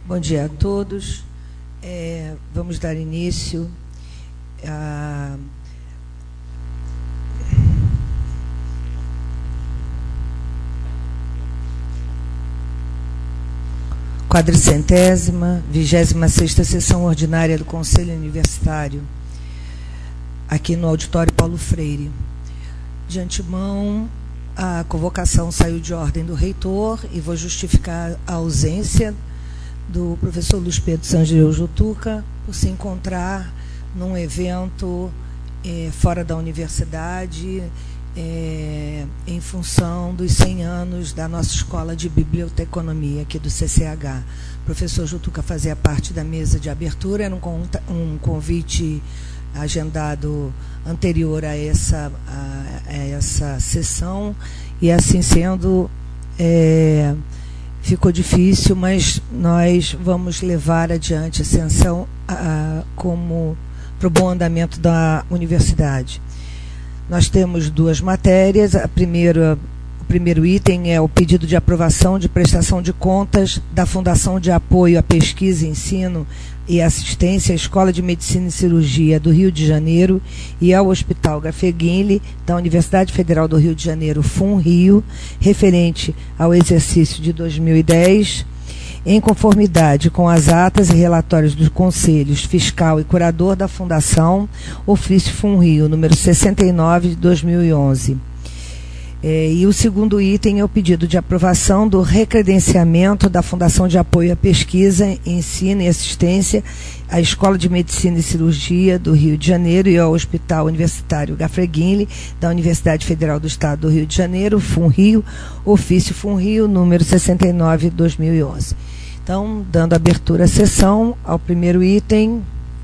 Bom dia a todos. Vamos dar início à quadricentésima, 26ª sessão ordinária do Conselho Universitário, aqui no Auditório Paulo Freire. De antemão, a convocação saiu de ordem do reitor e vou justificar a ausência do professor Luiz Pedro Sangireu Jutuca por se encontrar num evento fora da universidade, em função dos 100 anos da nossa Escola de Biblioteconomia aqui do CCH. O professor Jutuca fazia parte da mesa de abertura, era um convite agendado anterior a essa sessão, e assim sendo, ficou difícil, mas nós vamos levar adiante a sessão como para o bom andamento da universidade. Nós temos duas matérias. O primeiro item é o pedido de aprovação de prestação de contas da Fundação de Apoio à Pesquisa, Ensino e Assistência à Escola de Medicina e Cirurgia do Rio de Janeiro e ao Hospital Gafreguinle da Universidade Federal do Rio de Janeiro, FUNRIO, referente ao exercício de 2010, em conformidade com as atas e relatórios dos Conselhos Fiscal e Curador da Fundação, ofício FUNRIO, número 69 de 2011. E o segundo item é o pedido de aprovação do recredenciamento da Fundação de Apoio à Pesquisa, Ensino e Assistência à Escola de Medicina e Cirurgia do Rio de Janeiro e ao Hospital Universitário Gafreguinle da Universidade Federal do Estado do Rio de Janeiro, FUNRIO, ofício FUNRIO, número 69 de 2011. Então, dando abertura à sessão, ao primeiro item,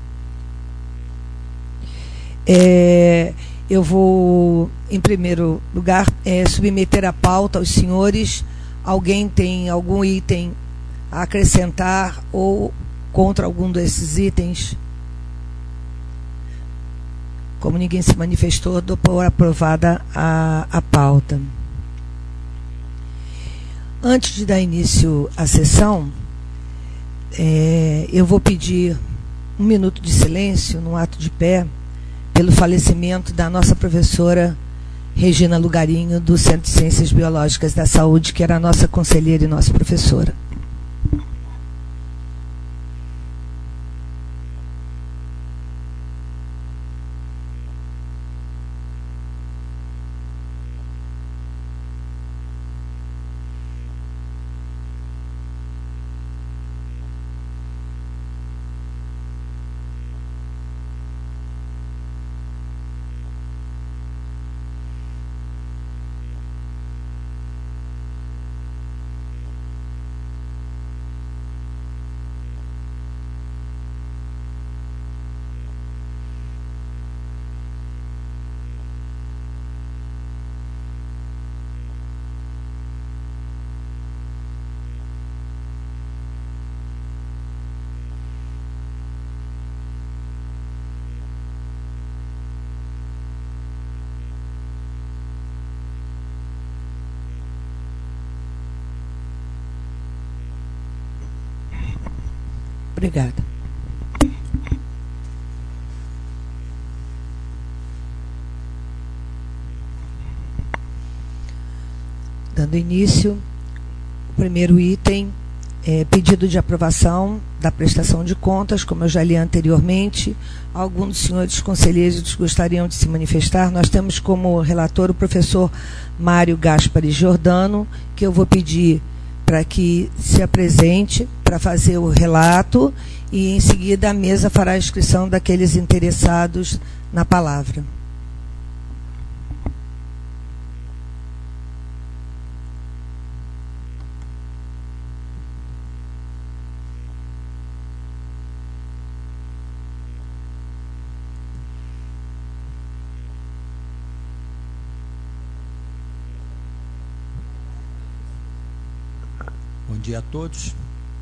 eu vou, em primeiro lugar, submeter a pauta aos senhores. Alguém tem algum item a acrescentar ou contra algum desses itens? Como ninguém se manifestou, dou por aprovada a pauta. Antes de dar início à sessão, eu vou pedir um minuto de silêncio, num ato de pé, pelo falecimento da nossa professora Regina Lugarinho, do Centro de Ciências Biológicas da Saúde, que era a nossa conselheira e nossa professora. Obrigada. Dando início, o primeiro item é pedido de aprovação da prestação de contas, como eu já li anteriormente. Alguns dos senhores conselheiros gostariam de se manifestar. Nós temos como relator o professor Mário Gaspari Giordano, que eu vou pedir para que se apresente para fazer o relato, e em seguida a mesa fará a inscrição daqueles interessados na palavra. Bom dia a todos,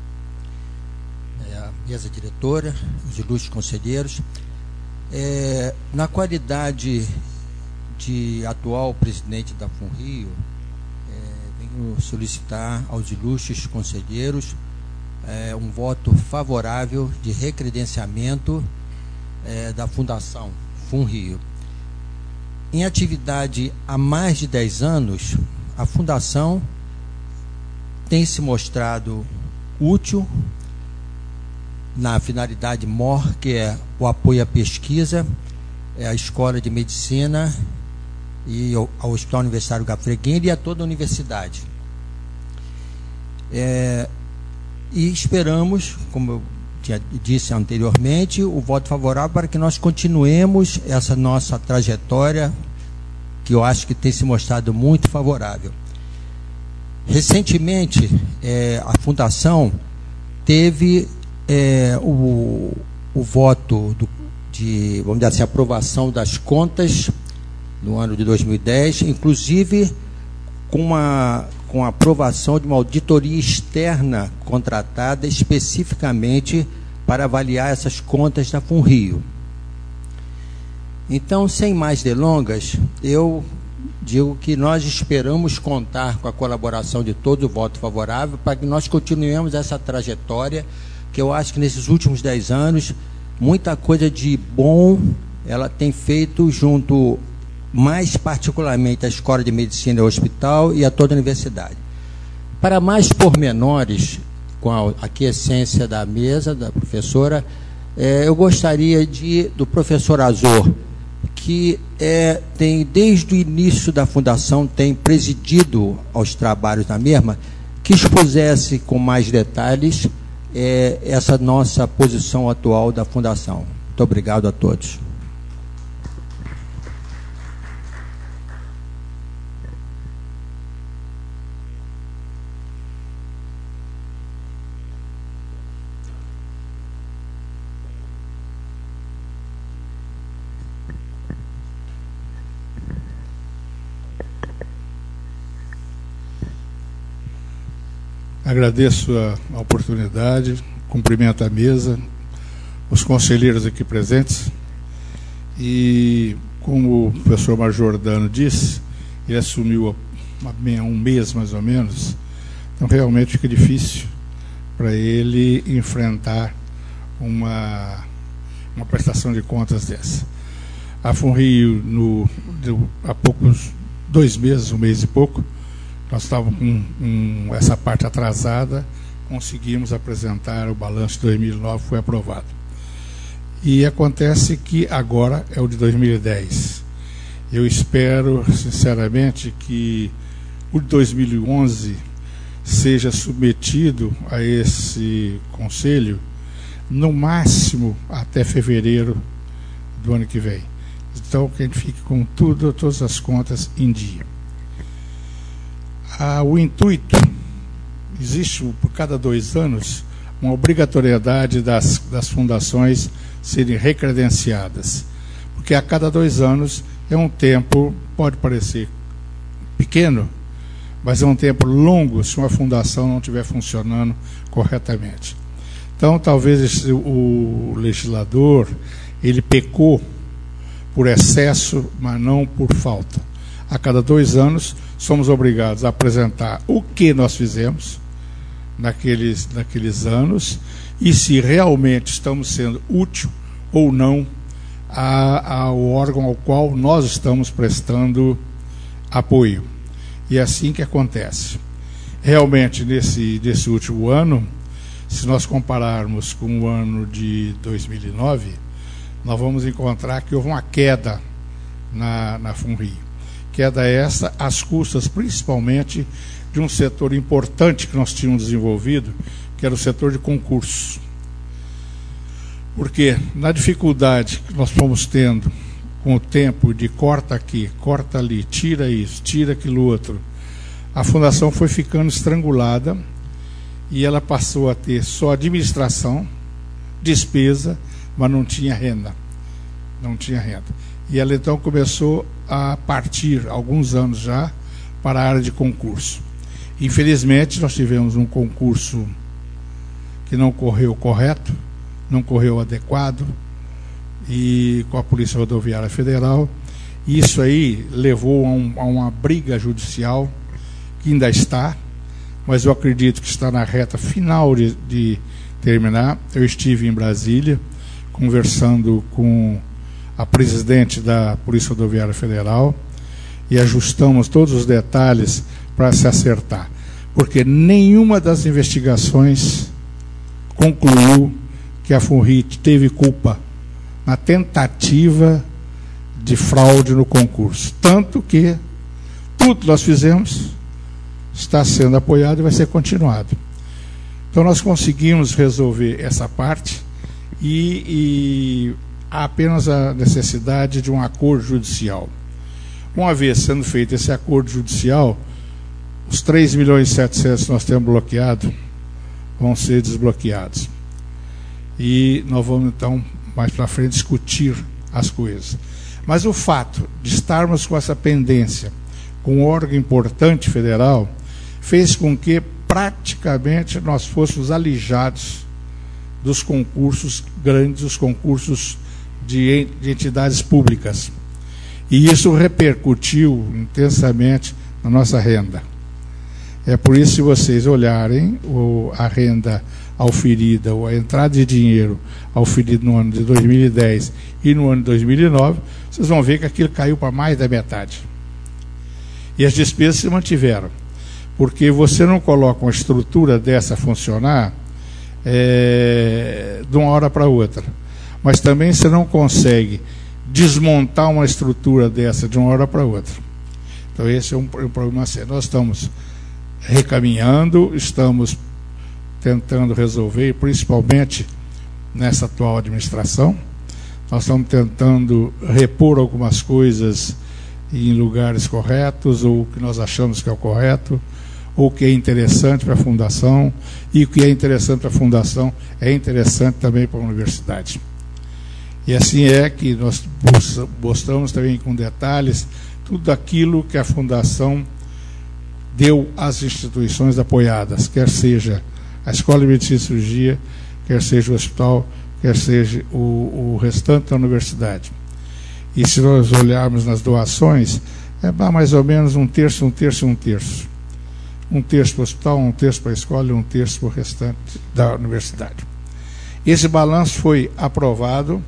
a mesa diretora, os ilustres conselheiros. Na qualidade de atual presidente da FUNRIO, venho solicitar aos ilustres conselheiros um voto favorável de recredenciamento da Fundação FUNRIO. Em atividade há mais de 10 anos, a Fundação tem se mostrado útil na finalidade maior, que é o apoio à pesquisa, à Escola de Medicina e ao Hospital Universitário Gafreguini e a toda a universidade. E esperamos, como eu disse anteriormente, o voto favorável para que nós continuemos essa nossa trajetória, que eu acho que tem se mostrado muito favorável. Recentemente, a Fundação teve o voto vamos dizer assim, aprovação das contas no ano de 2010, inclusive com a aprovação de uma auditoria externa contratada especificamente para avaliar essas contas da FUNRIO. Então, sem mais delongas, eu digo que nós esperamos contar com a colaboração de todos, o voto favorável, para que nós continuemos essa trajetória, que eu acho que nesses últimos 10 anos, muita coisa de bom ela tem feito junto, mais particularmente, à Escola de Medicina e ao Hospital e a toda a universidade. Para mais pormenores, com a aquiescência da mesa, da professora, eu gostaria do professor Azor, que tem, desde o início da Fundação, tem presidido aos trabalhos da mesma, que expusesse com mais detalhes essa nossa posição atual da Fundação. Muito obrigado a todos. Agradeço a oportunidade, cumprimento a mesa, os conselheiros aqui presentes, e como o professor Major Dano disse, ele assumiu há um mês mais ou menos, então realmente fica difícil para ele enfrentar uma prestação de contas dessa. A FUNRIO, há poucos 2 meses, 1 mês e pouco, nós estávamos com essa parte atrasada, conseguimos apresentar o balanço de 2009, foi aprovado. E acontece que agora é o de 2010. Eu espero, sinceramente, que o de 2011 seja submetido a esse conselho, no máximo até fevereiro do ano que vem. Então, que a gente fique com todas as contas em dia. O intuito, existe por cada 2 anos uma obrigatoriedade das fundações serem recredenciadas, porque a cada 2 anos é um tempo, pode parecer pequeno, mas é um tempo longo se uma fundação não estiver funcionando corretamente. Então, talvez o legislador, ele pecou por excesso, mas não por falta. A cada 2 anos, somos obrigados a apresentar o que nós fizemos naqueles anos e se realmente estamos sendo útil ou não ao órgão ao qual nós estamos prestando apoio. E é assim que acontece. Realmente, nesse último ano, se nós compararmos com o ano de 2009, nós vamos encontrar que houve uma queda na FUNRIO. Queda essa às custas, principalmente, de um setor importante que nós tínhamos desenvolvido, que era o setor de concursos. Porque, na dificuldade que nós fomos tendo com o tempo de corta aqui, corta ali, tira isso, tira aquilo outro, a Fundação foi ficando estrangulada e ela passou a ter só administração, despesa, mas não tinha renda. Não tinha renda. E ela então começou a partir, há alguns anos já, para a área de concurso. Infelizmente, nós tivemos um concurso que não correu correto, não correu adequado, e com a Polícia Rodoviária Federal. Isso aí levou a uma briga judicial, que ainda está, mas eu acredito que está na reta final de terminar. Eu estive em Brasília, conversando com a presidente da Polícia Rodoviária Federal, e ajustamos todos os detalhes para se acertar, porque nenhuma das investigações concluiu que a FUNRIT teve culpa na tentativa de fraude no concurso. Tanto que tudo que nós fizemos está sendo apoiado e vai ser continuado. Então nós conseguimos resolver essa parte e há apenas a necessidade de um acordo judicial. Uma vez sendo feito esse acordo judicial, os 3.700.000 que nós temos bloqueado vão ser desbloqueados. E nós vamos, então, mais para frente, discutir as coisas. Mas o fato de estarmos com essa pendência com um órgão importante federal fez com que praticamente nós fôssemos alijados dos concursos grandes, os concursos de entidades públicas. E isso repercutiu intensamente na nossa renda. É por isso, se vocês olharem a renda auferida, ou a entrada de dinheiro auferida no ano de 2010 e no ano de 2009, vocês vão ver que aquilo caiu para mais da metade. E as despesas se mantiveram. Porque você não coloca uma estrutura dessa a funcionar de uma hora para outra. Mas também você não consegue desmontar uma estrutura dessa de uma hora para outra. Então esse é um problema sério. Nós estamos recaminhando, estamos tentando resolver, principalmente nessa atual administração. Nós estamos tentando repor algumas coisas em lugares corretos, ou que nós achamos que é o correto, ou que é interessante para a fundação, e o que é interessante para a fundação é interessante também para a universidade. E assim é que nós mostramos também com detalhes tudo aquilo que a fundação deu às instituições apoiadas, quer seja a Escola de Medicina e Cirurgia, quer seja o hospital, quer seja o restante da universidade. E se nós olharmos nas doações, é mais ou menos um terço, um terço, um terço. Um terço para o hospital, um terço para a escola e um terço para o restante da universidade. Esse balanço foi aprovado,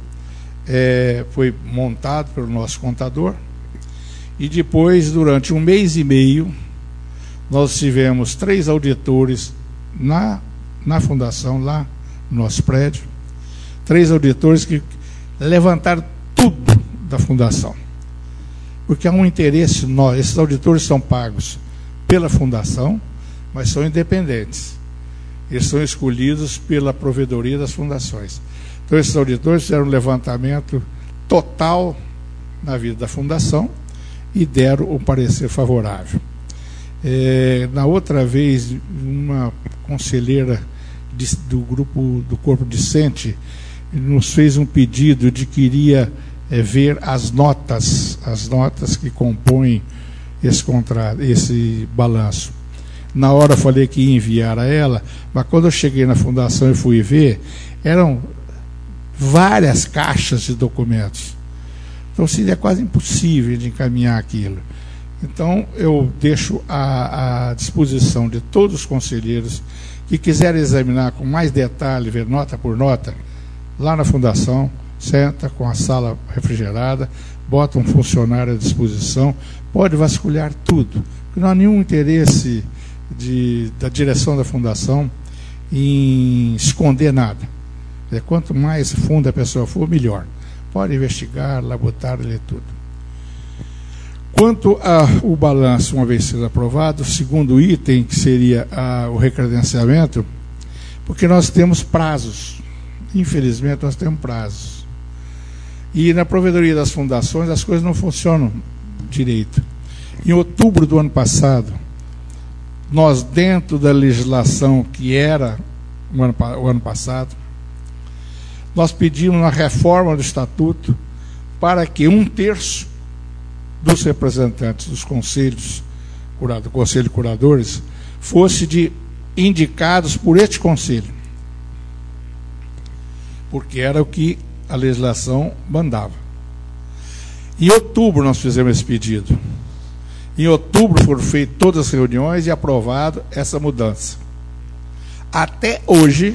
foi montado pelo nosso contador, e depois, durante 1 mês e meio, nós tivemos 3 auditores na fundação, lá no nosso prédio, 3 auditores que levantaram tudo da fundação, porque há um interesse. Esses auditores são pagos pela fundação, mas são independentes. Eles são escolhidos pela provedoria das fundações. Então esses auditores fizeram um levantamento total na vida da fundação e deram um parecer favorável. Na outra vez, uma conselheira do corpo discente nos fez um pedido de que iria ver as notas que compõem esse contrato, esse balanço. Na hora eu falei que ia enviar a ela, mas quando eu cheguei na fundação e fui ver, eram várias caixas de documentos. Então seria quase impossível de encaminhar aquilo. Então eu deixo à disposição de todos os conselheiros que quiserem examinar com mais detalhe, ver nota por nota, lá na fundação, senta com a sala refrigerada, bota um funcionário à disposição, pode vasculhar tudo, porque não há nenhum interesse da direção da fundação em esconder nada. Quanto mais funda a pessoa for, melhor. Pode investigar, labotar, ler tudo. Quanto ao balanço, uma vez sendo aprovado, o segundo item, que seria o recredenciamento, porque nós temos prazos. Infelizmente, nós temos prazos. E na provedoria das fundações, as coisas não funcionam direito. Em outubro do ano passado, nós, dentro da legislação que era o ano passado, nós pedimos uma reforma do estatuto para que 1/3 dos representantes dos conselhos, do Conselho de Curadores, fosse indicados por este conselho, porque era o que a legislação mandava. Em outubro nós fizemos esse pedido. Em outubro foram feitas todas as reuniões e aprovado essa mudança. Até hoje,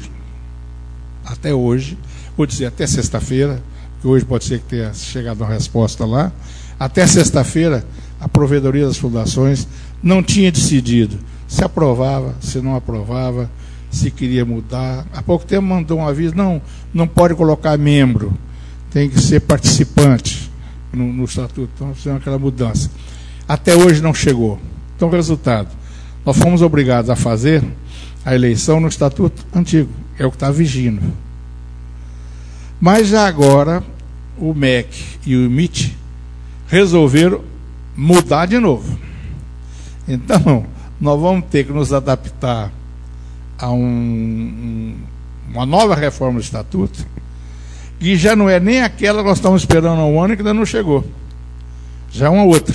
vou dizer até sexta-feira, que hoje pode ser que tenha chegado uma resposta lá, até sexta-feira a Provedoria das Fundações não tinha decidido se aprovava, se não aprovava, se queria mudar. Há pouco tempo mandou um aviso, não pode colocar membro, tem que ser participante no estatuto. Então, fizemos aquela mudança. Até hoje não chegou. Então, resultado, nós fomos obrigados a fazer a eleição no estatuto antigo, é o que está vigindo. Mas já agora, o MEC e o MIT resolveram mudar de novo. Então, nós vamos ter que nos adaptar a uma nova reforma do estatuto, que já não é nem aquela que nós estamos esperando há um ano e que ainda não chegou. Já é uma outra.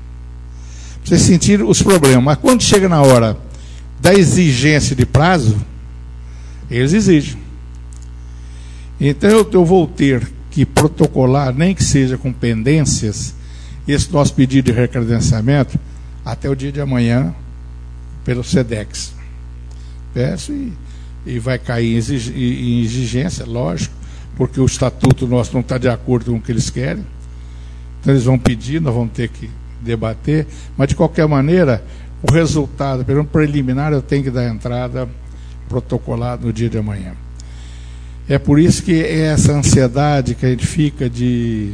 Vocês sentiram os problemas. Mas quando chega na hora da exigência de prazo, eles exigem. Então eu vou ter que protocolar, nem que seja com pendências, esse nosso pedido de recredenciamento até o dia de amanhã pelo SEDEX. Peço e vai cair em exigência, lógico, porque o estatuto nosso não está de acordo com o que eles querem. Então eles vão pedir, nós vamos ter que debater, mas de qualquer maneira, o resultado, pelo preliminar, eu tenho que dar entrada protocolada no dia de amanhã. É por isso que é essa ansiedade que a gente fica de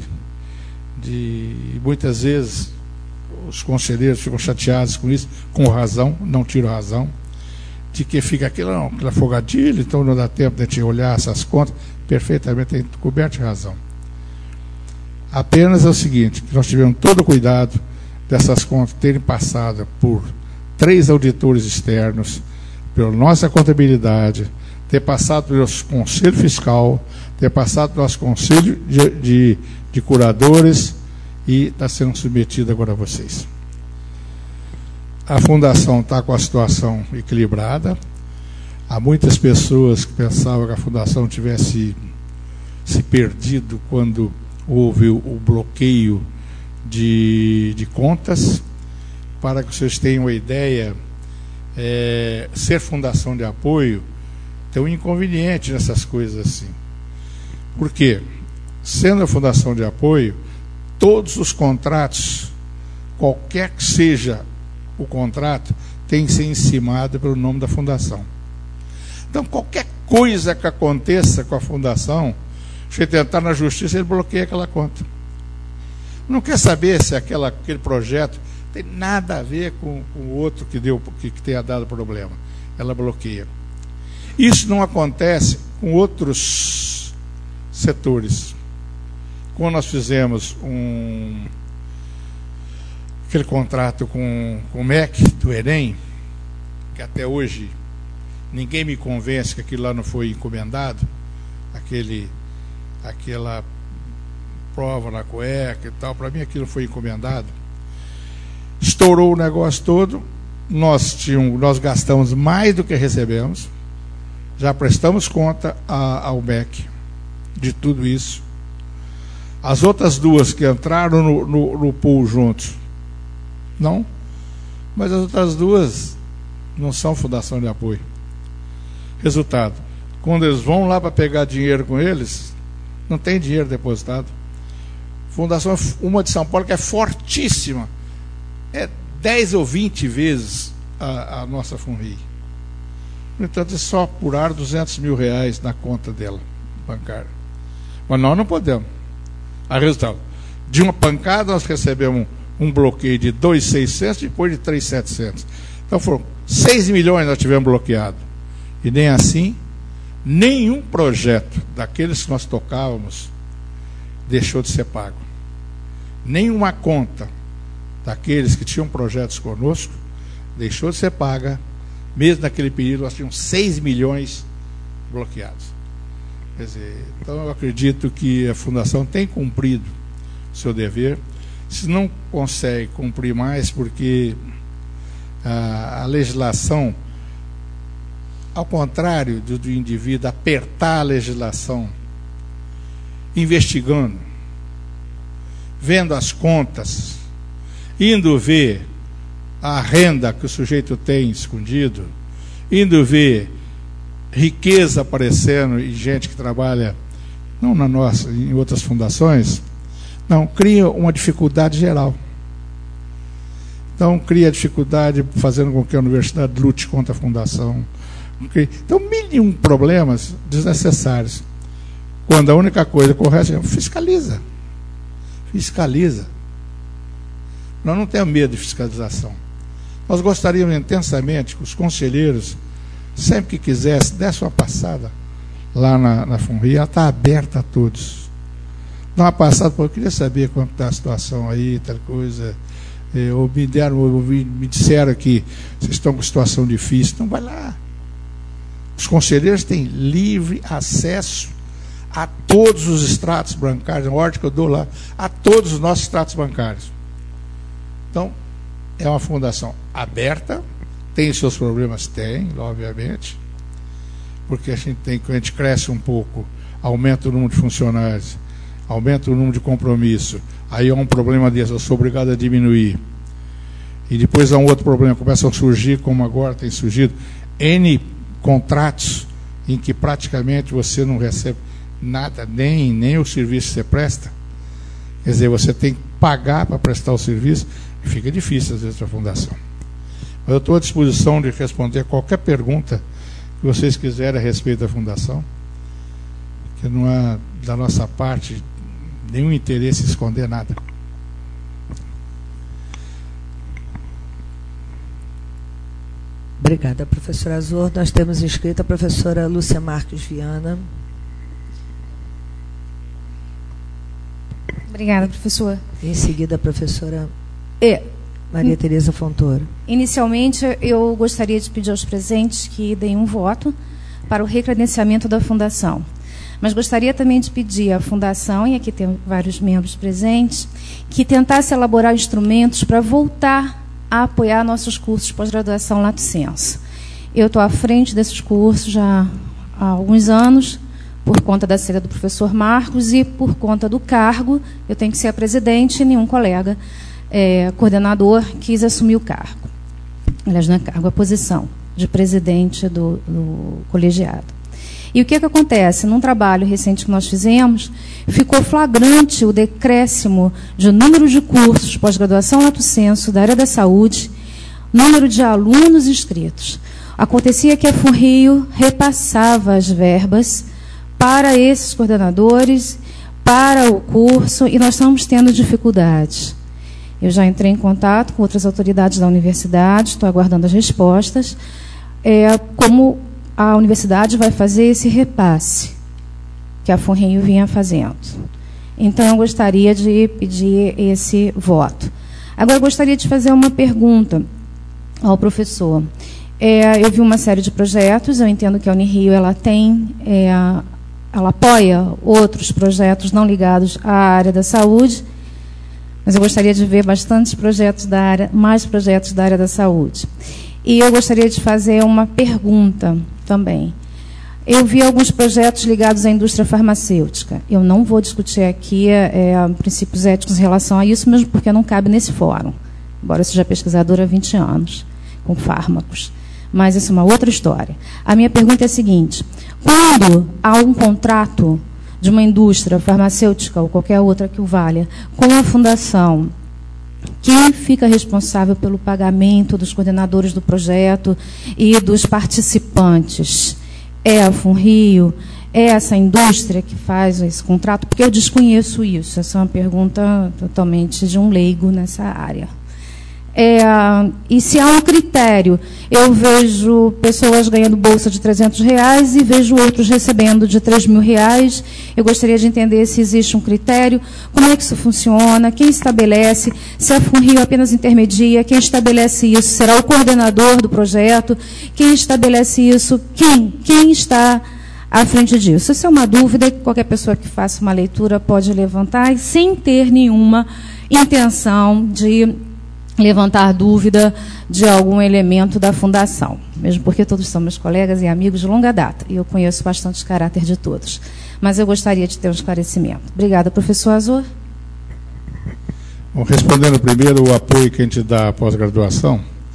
muitas vezes os conselheiros ficam chateados com isso, com razão, não tiro razão, de que fica aquela afogadilha, então não dá tempo de a gente olhar essas contas, perfeitamente tem coberto de razão. Apenas é o seguinte, que nós tivemos todo o cuidado dessas contas terem passado por 3 auditores externos, pela nossa contabilidade, ter passado pelo nosso conselho fiscal, ter passado pelo nosso conselho de curadores e está sendo submetido agora a vocês. A fundação está com a situação equilibrada. Há muitas pessoas que pensavam que a fundação tivesse se perdido quando houve o bloqueio de contas. Para que vocês tenham uma ideia, ser fundação de apoio tem um inconveniente nessas coisas assim. Por quê? Sendo a fundação de apoio, todos os contratos, qualquer que seja o contrato, tem que ser encimado pelo nome da fundação. Então, qualquer coisa que aconteça com a fundação, se tentar na justiça, ele bloqueia aquela conta. Não quer saber se aquele projeto tem nada a ver com o outro que tenha dado problema. Ela bloqueia. Isso não acontece com outros setores. Quando nós fizemos aquele contrato com o MEC do ENEM, que até hoje ninguém me convence que aquilo lá não foi encomendado, aquela prova na cueca e tal, para mim aquilo foi encomendado. Estourou o negócio todo, nós gastamos mais do que recebemos, já prestamos conta ao MEC de tudo isso. As outras 2 que entraram no pool juntos, não, mas as outras 2 não são fundação de apoio. Resultado, quando eles vão lá para pegar dinheiro com eles, não tem dinheiro depositado. Fundação, uma de São Paulo, que é fortíssima, é 10 ou 20 vezes a nossa FUNRI. No entanto, eles só apuraram R$200 mil na conta dela, bancária. Mas nós não podemos. A resultado, de uma pancada nós recebemos um bloqueio de 2.600, depois de 3.700. Então foram 6 milhões nós tivemos bloqueado. E nem assim, nenhum projeto daqueles que nós tocávamos deixou de ser pago. Nenhuma conta daqueles que tinham projetos conosco deixou de ser paga. Mesmo naquele período nós tínhamos 6 milhões bloqueados. Quer dizer, então eu acredito que a Fundação tem cumprido o seu dever. Se não consegue cumprir mais, porque a legislação, ao contrário do indivíduo apertar a legislação, investigando, vendo as contas, indo ver a renda que o sujeito tem escondido, indo ver riqueza aparecendo e gente que trabalha, não na nossa, em outras fundações, não, cria uma dificuldade geral. Então, cria dificuldade fazendo com que a universidade lute contra a fundação. Então, mil e um problemas desnecessários. Quando a única coisa correta é fiscaliza. Fiscaliza. Nós não temos medo de fiscalização. Nós gostaríamos intensamente que os conselheiros, sempre que quisessem, dessem uma passada lá na FUNRI. Ela está aberta a todos. Dá uma passada, eu queria saber como está a situação aí, tal coisa. Ou me disseram que vocês estão com situação difícil. Então vai lá. Os conselheiros têm livre acesso a todos os extratos bancários, a ordem que eu dou lá, a todos os nossos extratos bancários. Então, é uma fundação aberta, tem seus problemas? Tem, obviamente, porque a gente cresce um pouco, aumenta o número de funcionários, aumenta o número de compromisso, aí há um problema desse, eu sou obrigado a diminuir. E depois há um outro problema, começam a surgir, como agora tem surgido, N contratos em que praticamente você não recebe nada, nem o serviço que você presta. Quer dizer, você tem que pagar para prestar o serviço, e fica difícil às vezes para a fundação. Mas eu estou à disposição de responder qualquer pergunta que vocês quiserem a respeito da fundação, que não há da nossa parte nenhum interesse em esconder nada. Obrigada, professora Azor. Nós temos inscrita a professora Lúcia Marques Viana. Obrigada, professor. Em seguida, a professora Maria Tereza Fontoura. Inicialmente, eu gostaria de pedir aos presentes que deem um voto para o recredenciamento da Fundação. Mas gostaria também de pedir à Fundação, e aqui tem vários membros presentes, que tentasse elaborar instrumentos para voltar a apoiar nossos cursos de pós-graduação Lato Sensu. Eu estou à frente desses cursos já há alguns anos, por conta da saída do professor Marcos e por conta do cargo, eu tenho que ser a presidente e nenhum colega coordenador quis assumir o cargo. Aliás, não é cargo, a posição de presidente do colegiado. E o que acontece? Num trabalho recente que nós fizemos, ficou flagrante o decréscimo de número de cursos pós-graduação Lato Sensu da área da saúde, número de alunos inscritos. Acontecia que a FUNRIO repassava as verbas para esses coordenadores, para o curso, e nós estamos tendo dificuldades. Eu já entrei em contato com outras autoridades da universidade, estou aguardando as respostas, como a universidade vai fazer esse repasse que a FUNRIO vinha fazendo. Então, eu gostaria de pedir esse voto. Agora, eu gostaria de fazer uma pergunta ao professor. Eu vi uma série de projetos, eu entendo que a Unirio ela apoia outros projetos não ligados à área da saúde, mas eu gostaria de ver bastantes projetos mais projetos da área da saúde. E eu gostaria de fazer uma pergunta também. Eu vi alguns projetos ligados à indústria farmacêutica. Eu não vou discutir aqui princípios éticos em relação a isso, mesmo porque não cabe nesse fórum, embora eu seja pesquisadora há 20 anos, com fármacos. Mas isso é uma outra história. A minha pergunta é a seguinte: quando há um contrato de uma indústria farmacêutica ou qualquer outra que o valha com a fundação, quem fica responsável pelo pagamento dos coordenadores do projeto e dos participantes? É a FUNRIO? É essa indústria que faz esse contrato? Porque eu desconheço isso. Essa é uma pergunta totalmente de um leigo nessa área. E se há um critério, eu vejo pessoas ganhando bolsa de R$300 e vejo outros recebendo de R$3.000. Eu gostaria de entender se existe um critério, como é que isso funciona, quem estabelece, se a FUNRIO apenas intermedia, quem estabelece isso será o coordenador do projeto, quem estabelece isso, quem está à frente disso. Isso é uma dúvida que qualquer pessoa que faça uma leitura pode levantar, e sem ter nenhuma intenção de levantar dúvida de algum elemento da fundação, mesmo porque todos são meus colegas e amigos de longa data, e eu conheço bastante o caráter de todos. Mas eu gostaria de ter um esclarecimento. Obrigada, professor Azor. Bom, respondendo primeiro o apoio que a gente dá à pós-graduação,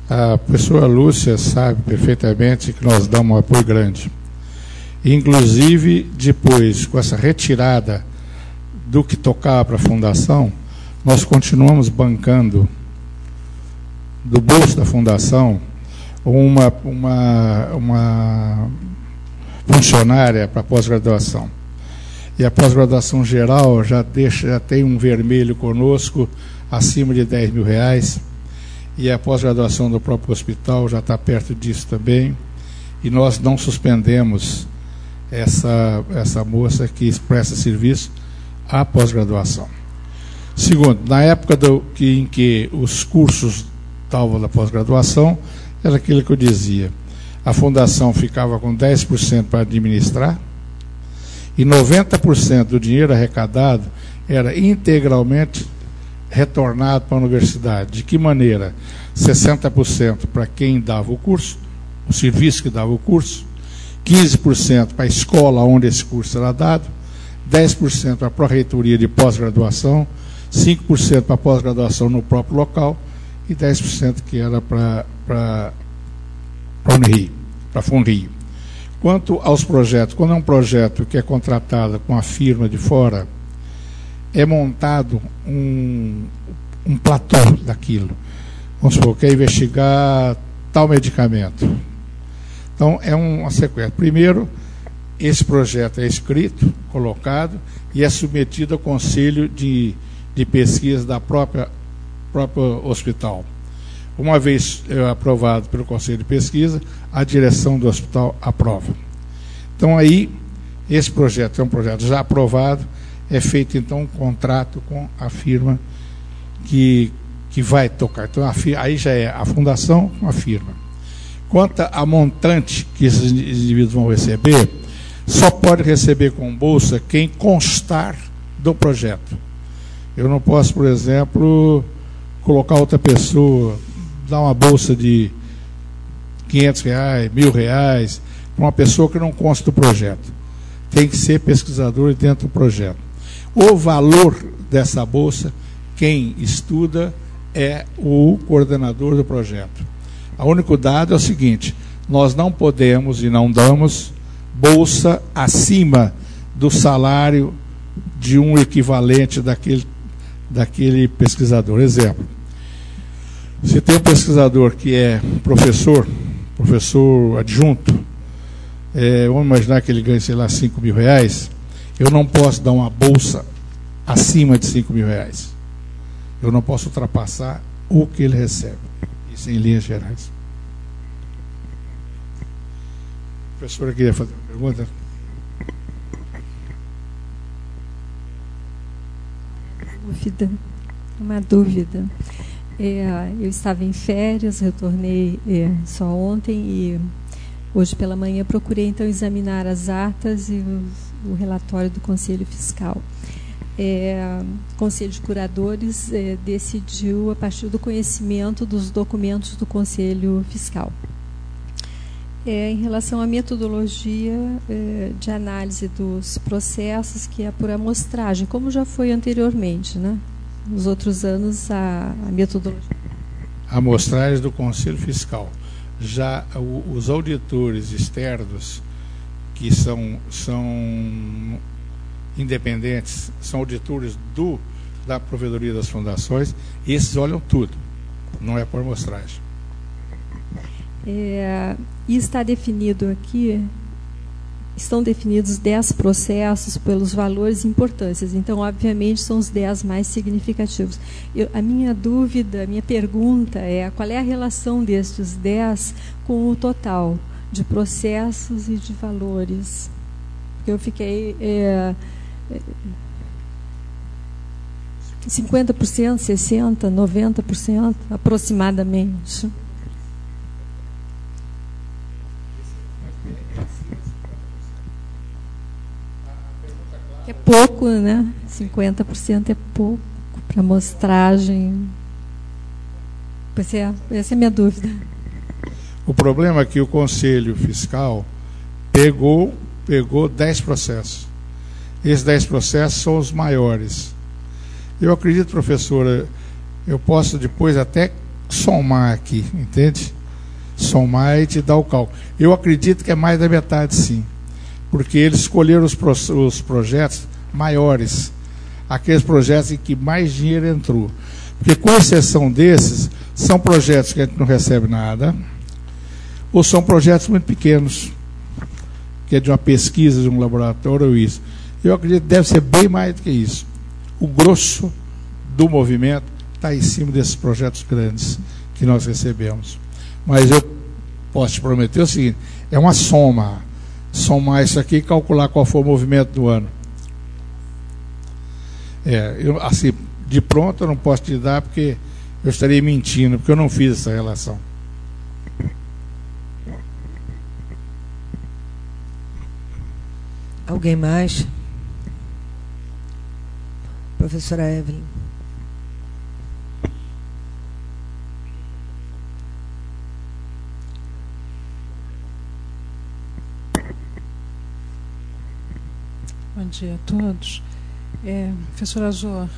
A professora Lúcia sabe perfeitamente que nós damos um apoio grande. Inclusive, depois, com essa retirada do que tocava para a fundação, nós continuamos bancando do bolso da fundação uma funcionária para pós-graduação. E a pós-graduação geral já tem um vermelho conosco acima de R$10.000, e a pós-graduação do próprio hospital já está perto disso também, e nós não suspendemos essa moça que presta serviço à pós-graduação. Segundo, na época em que os cursos estavam da pós-graduação, era aquilo que eu dizia, a fundação ficava com 10% para administrar, e 90% do dinheiro arrecadado era integralmente retornado para a universidade. De que maneira? 60% para quem dava o curso, o serviço que dava o curso, 15% para a escola onde esse curso era dado, 10% para a pró-reitoria de pós-graduação, 5% para a pós-graduação no próprio local e 10% que era para a FUNRIO. Quanto aos projetos, quando é um projeto que é contratado com a firma de fora, é montado um platô daquilo. Vamos supor, quer investigar tal medicamento. Então, é uma sequência. Primeiro, esse projeto é escrito, colocado, e é submetido ao conselho de pesquisa da próprio hospital. Uma vez aprovado pelo conselho de pesquisa, a direção do hospital aprova. Então, aí, esse projeto é um projeto já aprovado, é feito, então, um contrato com a firma que vai tocar. Então, aí já é a fundação com a firma. Quanto a montante que esses indivíduos vão receber, só pode receber com bolsa quem constar do projeto. Eu não posso, por exemplo, colocar outra pessoa, dar uma bolsa de R$500, R$1.000, para uma pessoa que não consta do projeto. Tem que ser pesquisador dentro do projeto. O valor dessa bolsa, quem estuda é o coordenador do projeto. O único dado é o seguinte: nós não podemos e não damos bolsa acima do salário de um equivalente daquele pesquisador. Exemplo, se tem um pesquisador que é professor adjunto, vamos imaginar que ele ganha, sei lá, R$5.000, eu não posso dar uma bolsa acima de R$5.000. Eu não posso ultrapassar o que ele recebe. Isso em linhas gerais. A professora queria fazer uma pergunta? Uma dúvida. Eu estava em férias, retornei só ontem e hoje pela manhã procurei então examinar as atas e o relatório do Conselho Fiscal. O Conselho de Curadores decidiu a partir do conhecimento dos documentos do Conselho Fiscal. Em relação à metodologia de análise dos processos, que é por amostragem, como já foi anteriormente, né? Nos outros anos, a metodologia. A amostragem do Conselho Fiscal. Já os auditores externos, que são independentes, são auditores da Provedoria das Fundações, esses olham tudo, não é por amostragem. E está definido aqui, estão definidos 10 processos pelos valores e importâncias. Então, obviamente, são os 10 mais significativos. A minha dúvida, a minha pergunta é: qual é a relação destes 10 com o total de processos e de valores? Porque eu fiquei 50%, 60%, 90% aproximadamente. É pouco, né? 50% é pouco para amostragem. Essa é a minha dúvida. O problema é que o Conselho Fiscal pegou 10 processos. Esses 10 processos são os maiores. Eu acredito, professora, eu posso depois até somar aqui, entende? Somar e te dar o cálculo. Eu acredito que é mais da metade, sim, porque eles escolheram os projetos maiores, aqueles projetos em que mais dinheiro entrou. Porque, com exceção desses, são projetos que a gente não recebe nada, ou são projetos muito pequenos, que é de uma pesquisa, de um laboratório ou isso. Eu acredito que deve ser bem mais do que isso. O grosso do movimento está em cima desses projetos grandes que nós recebemos. Mas eu posso te prometer o seguinte, é uma soma. Somar isso aqui e calcular qual foi o movimento do ano. Assim, de pronto eu não posso te dar porque eu estaria mentindo, porque eu não fiz essa relação. Alguém mais? Professora Evelyn. Bom dia a todos. Professor Azor,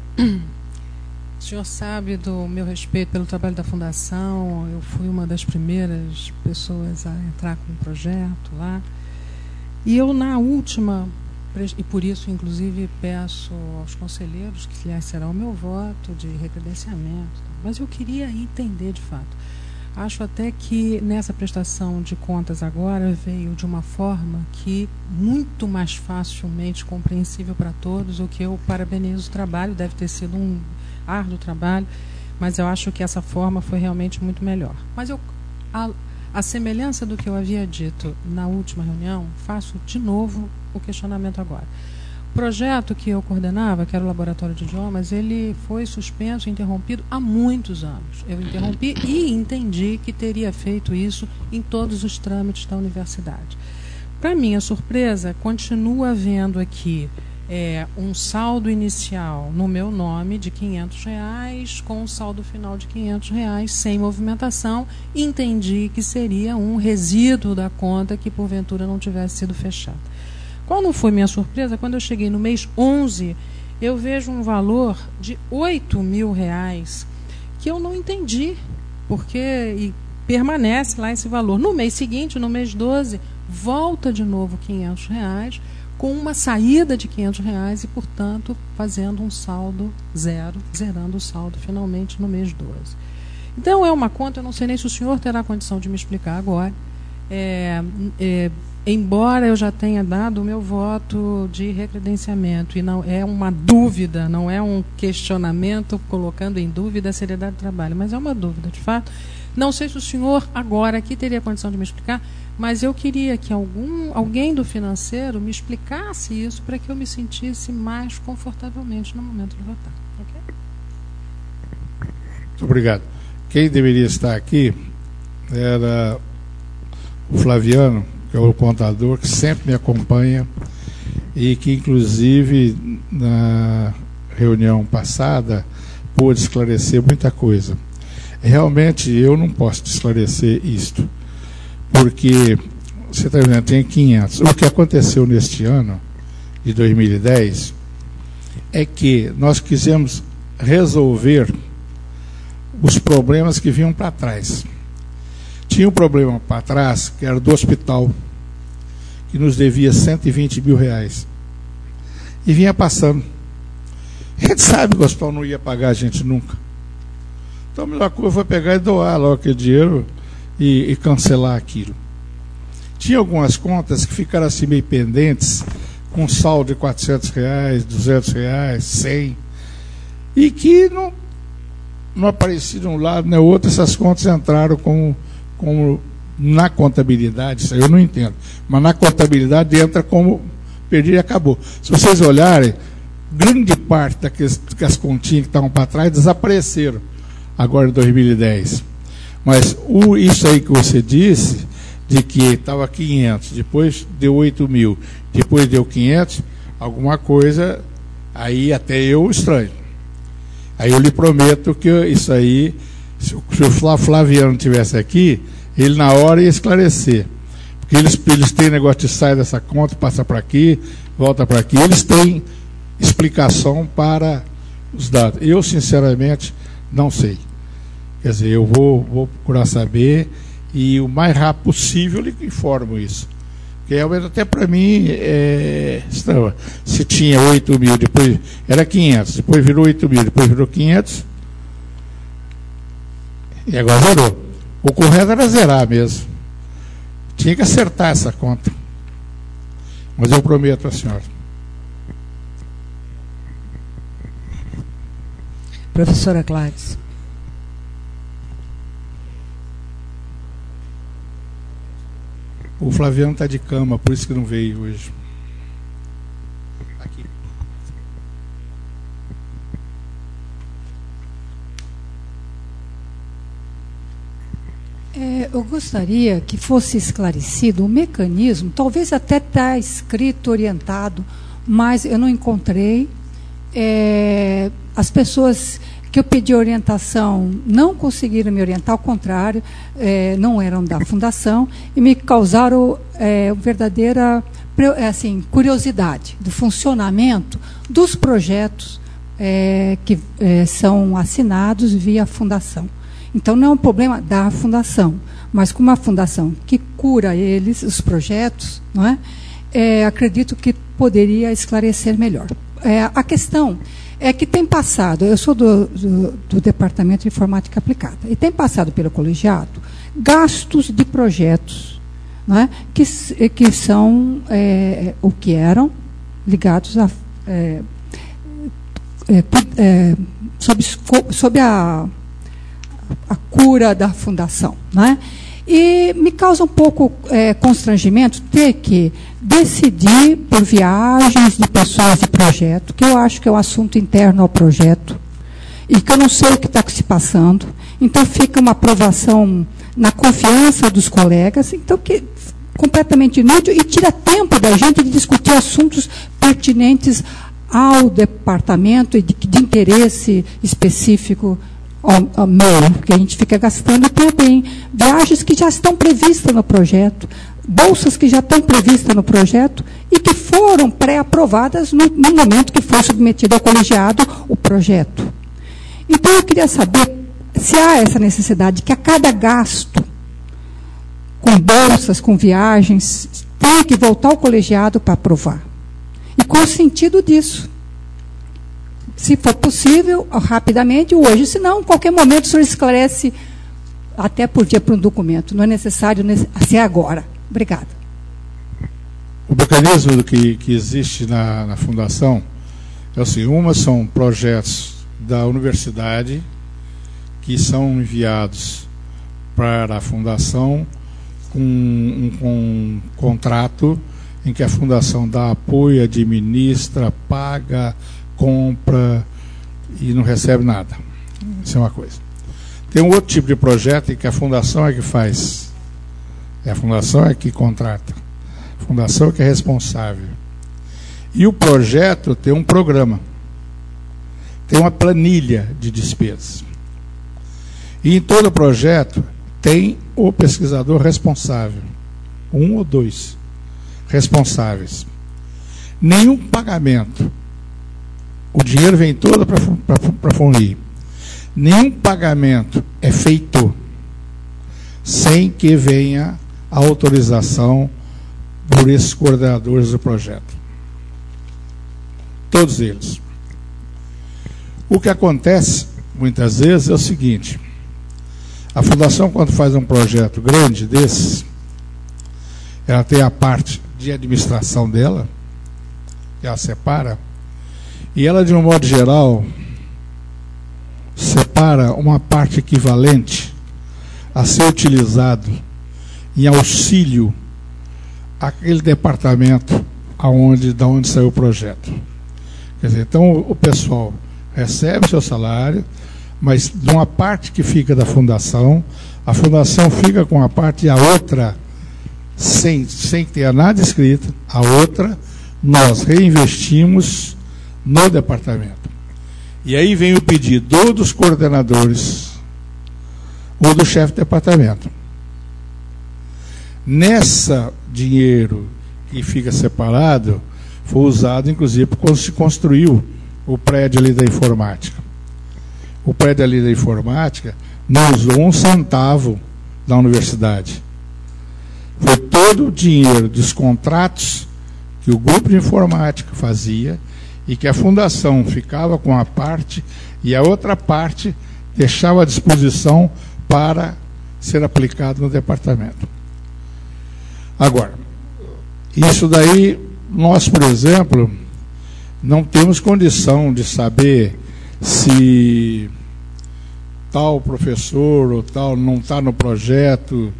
o senhor sabe do meu respeito pelo trabalho da Fundação. Eu fui uma das primeiras pessoas a entrar com o projeto lá. E eu, na última, e por isso, inclusive, peço aos conselheiros, que aliás será o meu voto de recredenciamento, mas eu queria entender de fato. Acho até que nessa prestação de contas agora veio de uma forma que muito mais facilmente compreensível para todos, o que eu parabenizo o trabalho, deve ter sido um árduo trabalho, mas eu acho que essa forma foi realmente muito melhor. Mas a semelhança do que eu havia dito na última reunião, faço de novo o questionamento agora. O projeto que eu coordenava, que era o Laboratório de Idiomas, ele foi suspenso, interrompido há muitos anos. Eu interrompi e entendi que teria feito isso em todos os trâmites da universidade. Para minha surpresa, continua havendo aqui um saldo inicial no meu nome de R$500, com um saldo final de R$500, sem movimentação. Entendi que seria um resíduo da conta que, porventura, não tivesse sido fechada. Qual não foi minha surpresa? Quando eu cheguei no mês 11, eu vejo um valor de R$8.000 que eu não entendi, porque permanece lá esse valor. No mês seguinte, no mês 12, volta de novo R$500, com uma saída de R$500 e, portanto, fazendo um saldo zero, zerando o saldo finalmente no mês 12. Então, é uma conta, eu não sei nem se o senhor terá condição de me explicar agora, embora eu já tenha dado o meu voto de recredenciamento, e não é uma dúvida, não é um questionamento colocando em dúvida a seriedade do trabalho, mas é uma dúvida, de fato. Não sei se o senhor agora aqui teria condição de me explicar, mas eu queria que alguém do financeiro me explicasse isso para que eu me sentisse mais confortavelmente no momento de votar. Okay? Muito obrigado. Quem deveria estar aqui era o Flaviano, que é o contador, que sempre me acompanha e que, inclusive, na reunião passada, pôde esclarecer muita coisa. Realmente, eu não posso esclarecer isto, porque, você está vendo, tem 500. O que aconteceu neste ano, de 2010, é que nós quisemos resolver os problemas que vinham para trás. Tinha um problema para trás, que era do hospital, que nos devia R$120 mil. E vinha passando. A gente sabe que o hospital não ia pagar a gente nunca. Então a melhor coisa foi pegar e doar logo aquele dinheiro e cancelar aquilo. Tinha algumas contas que ficaram assim meio pendentes, com saldo de R$400, R$200, 100, e que não aparecia de um lado nem outro. Essas contas entraram como na contabilidade, isso aí eu não entendo, mas na contabilidade entra como perdi e acabou. Se vocês olharem, grande parte das continhas que estavam para trás desapareceram agora em 2010. Mas isso aí que você disse, de que estava 500, depois deu 8 mil, depois deu 500, alguma coisa, aí até eu estranho. Aí eu lhe prometo que isso aí, se o Flaviano estivesse aqui, ele na hora ia esclarecer. Porque eles têm negócio de sair dessa conta, passa para aqui, volta para aqui. Eles têm explicação para os dados. Eu, sinceramente, não sei. Quer dizer, eu vou procurar saber e o mais rápido possível eu lhe informo isso. Porque até para mim, se tinha 8 mil, depois era 500, depois virou 8 mil, depois virou 500, e agora zerou. O correto era zerar mesmo. Tinha que acertar essa conta. Mas eu prometo à senhora. Professora Gladys. O Flaviano está de cama, por isso que não veio hoje. Aqui. Eu gostaria que fosse esclarecido o mecanismo, talvez até está escrito, orientado, mas eu não encontrei. As pessoas que eu pedi orientação não conseguiram me orientar, ao contrário, não eram da fundação e me causaram verdadeira curiosidade do funcionamento dos projetos que são assinados via fundação. Então, não é um problema da fundação, mas como uma fundação que cura eles, os projetos, não é? Acredito que poderia esclarecer melhor. A questão é que tem passado, eu sou do Departamento de Informática Aplicada, e tem passado pelo colegiado gastos de projetos, não é? que são o que eram ligados a sob a cura da fundação, não é? E me causa um pouco constrangimento ter que decidir por viagens de pessoas de projeto, que eu acho que é um assunto interno ao projeto, e que eu não sei o que está se passando. Então, fica uma aprovação na confiança dos colegas, então, que completamente inútil, e tira tempo da gente de discutir assuntos pertinentes ao departamento e de interesse específico ao meu, porque a gente fica gastando tempo em viagens que já estão previstas no projeto, bolsas que já estão previstas no projeto e que foram pré-aprovadas no momento que foi submetido ao colegiado o projeto. Então, eu queria saber se há essa necessidade que a cada gasto, com bolsas, com viagens, tenha que voltar ao colegiado para aprovar. E qual o sentido disso? Se for possível, rapidamente, hoje. Se não, em qualquer momento, o senhor esclarece, até por dia, para um documento. Não é necessário ser agora. Obrigada. O mecanismo que existe na Fundação é assim: são projetos da universidade que são enviados para a Fundação com um contrato em que a Fundação dá apoio, administra, paga, compra e não recebe nada. Isso é uma coisa. Tem um outro tipo de projeto em que a Fundação é que faz. A Fundação é que contrata. A Fundação é que é responsável. E o projeto tem um programa. Tem uma planilha de despesas. E em todo projeto tem o pesquisador responsável. 1 ou 2 responsáveis. Nenhum pagamento. O dinheiro vem todo para a FUNLI. Nenhum pagamento é feito sem que venha a autorização por esses coordenadores do projeto. Todos eles. O que acontece, muitas vezes, é o seguinte: a Fundação, quando faz um projeto grande desses, ela tem a parte de administração dela, que ela separa, e ela, de um modo geral, separa uma parte equivalente a ser utilizado em auxílio àquele departamento da onde saiu o projeto. Quer dizer, então o pessoal recebe seu salário, mas de uma parte que fica da Fundação, a Fundação fica com a parte e a outra, sem ter nada escrito, a outra nós reinvestimos no departamento. E aí vem o pedido ou dos coordenadores ou do chefe de departamento. Nessa dinheiro que fica separado, foi usado, inclusive, quando se construiu o prédio ali da informática. O prédio ali da informática não usou um centavo da universidade. Foi todo o dinheiro dos contratos que o grupo de informática fazia e que a fundação ficava com a parte e a outra parte deixava à disposição para ser aplicado no departamento. Agora, isso daí, nós, por exemplo, não temos condição de saber se tal professor ou tal não está no projeto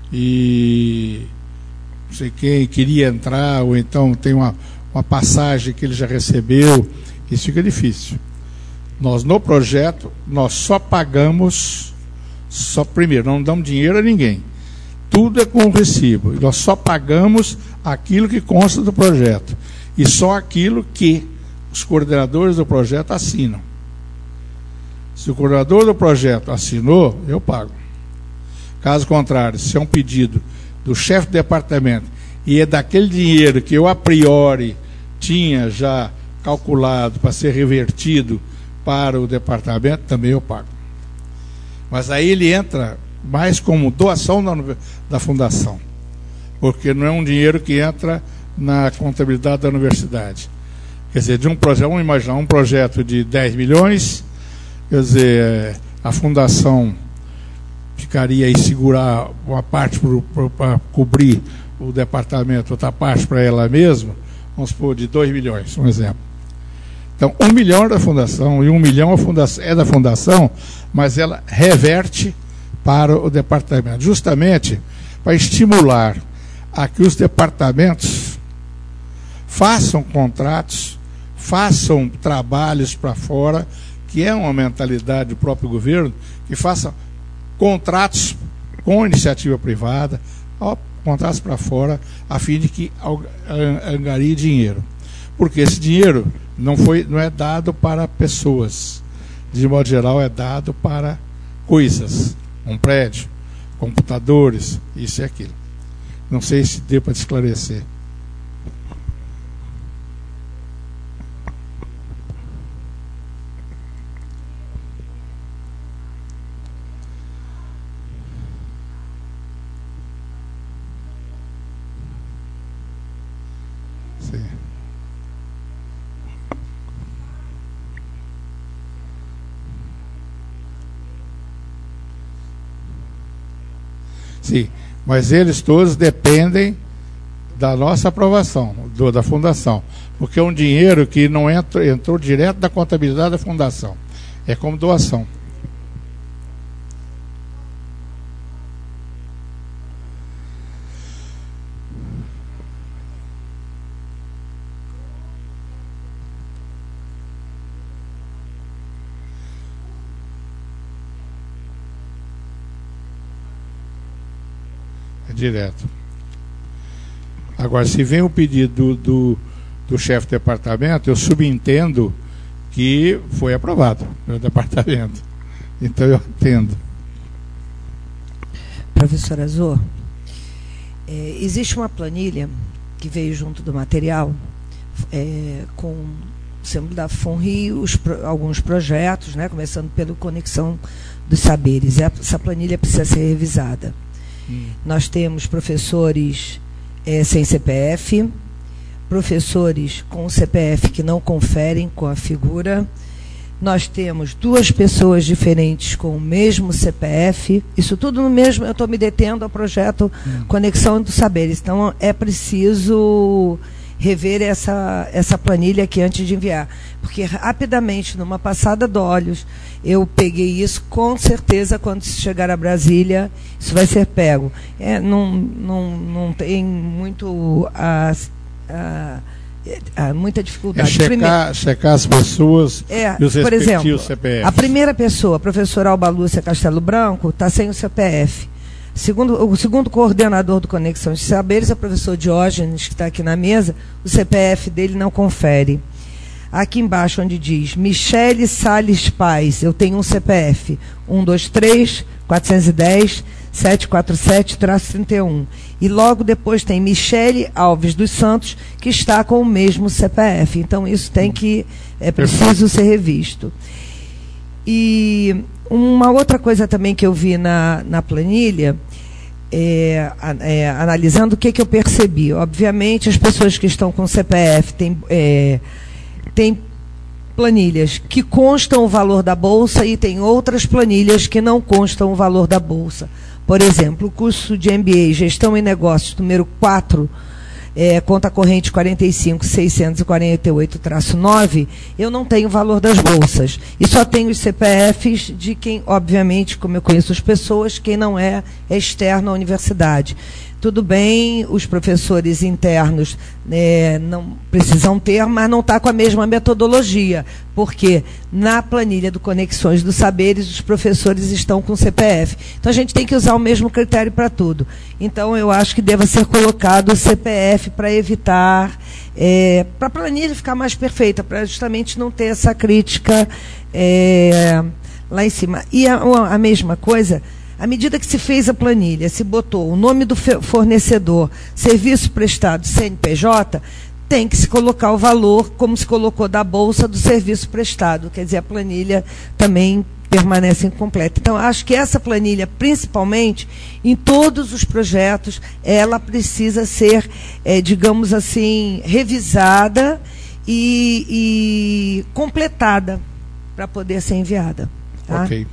e não sei quem queria entrar, ou então tem uma passagem que ele já recebeu. Isso fica difícil. Nós, no projeto, nós só pagamos, primeiro, não damos dinheiro a ninguém. Tudo é com recibo. Nós só pagamos aquilo que consta do projeto. E só aquilo que os coordenadores do projeto assinam. Se o coordenador do projeto assinou, eu pago. Caso contrário, se é um pedido do chefe do departamento e é daquele dinheiro que eu a priori tinha já calculado para ser revertido para o departamento, também eu pago. Mas aí ele entra mais como doação da fundação, porque não é um dinheiro que entra na contabilidade da universidade. Quer dizer, de um projeto, vamos imaginar um projeto de 10 milhões, quer dizer, a fundação ficaria aí segurar uma parte para cobrir o departamento, outra parte para ela mesma, vamos supor, de 2 milhões, um exemplo. Então, 1 milhão é da fundação, e 1 milhão é da fundação, mas ela reverte para o departamento, justamente para estimular a que os departamentos façam contratos, façam trabalhos para fora, que é uma mentalidade do próprio governo, que façam contratos com iniciativa privada, contratos para fora, a fim de que angarie dinheiro. Porque esse dinheiro não é dado para pessoas. De modo geral, é dado para coisas. Um prédio, computadores, isso e aquilo. Não sei se deu para te esclarecer. Sim. Sim, mas eles todos dependem da nossa aprovação, da fundação, porque é um dinheiro que não entrou direto da contabilidade da fundação, é como doação. Direto. Agora, se vem o pedido do chefe do departamento, eu subentendo que foi aprovado pelo departamento. Então eu atendo. Professor Azor, existe uma planilha que veio junto do material com o símbolo da FUNRI, alguns projetos, né, começando pelo Conexão dos Saberes. Essa planilha precisa ser revisada. Nós temos professores sem CPF, professores com CPF que não conferem com a figura. Nós temos 2 pessoas diferentes com o mesmo CPF. Isso tudo no mesmo. Eu estou me detendo ao projeto Conexão dos Saberes. Então, é preciso rever essa planilha aqui antes de enviar. Porque, rapidamente, numa passada de olhos, eu peguei isso, com certeza, quando chegar a Brasília, isso vai ser pego. Não tem muito muita dificuldade. Checar as pessoas e os por exemplo, respectivos CPFs. A primeira pessoa, a professora Alba Lúcia Castelo Branco, está sem o CPF. O segundo coordenador do Conexão de Saberes, é o professor Diógenes, que está aqui na mesa, o CPF dele não confere. Aqui embaixo, onde diz Michele Salles Paz, eu tenho um CPF, 123-410-747-31. E logo depois tem Michele Alves dos Santos, que está com o mesmo CPF. Então, isso tem que, é preciso ser revisto. E Uma outra coisa também que eu vi na planilha, analisando o que eu percebi. Obviamente, as pessoas que estão com CPF têm planilhas que constam o valor da bolsa e tem outras planilhas que não constam o valor da bolsa. Por exemplo, o curso de MBA Gestão e Negócios, número 4, conta corrente 45.648-9, eu não tenho o valor das bolsas. E só tenho os CPFs de quem, obviamente, como eu conheço as pessoas, quem não é externo à universidade. Tudo bem, os professores internos não precisam ter, mas não está com a mesma metodologia, porque na planilha do Conexões dos Saberes, os professores estão com CPF. Então, a gente tem que usar o mesmo critério para tudo. Então, eu acho que deva ser colocado o CPF para evitar, para a planilha ficar mais perfeita, para justamente não ter essa crítica lá em cima. E a mesma coisa, à medida que se fez a planilha, se botou o nome do fornecedor, serviço prestado, CNPJ, tem que se colocar o valor, como se colocou da bolsa do serviço prestado. Quer dizer, a planilha também permanece incompleta. Então, acho que essa planilha, principalmente, em todos os projetos, ela precisa ser, digamos assim, revisada e completada para poder ser enviada. Tá? Ok.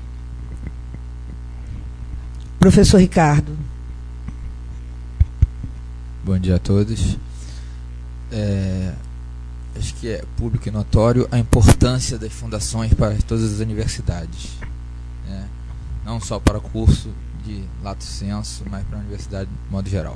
Professor Ricardo. Bom dia a todos. Acho que é público e notório a importância das fundações para todas as universidades, né? Não só para o curso de lato sensu, mas para a universidade de modo geral.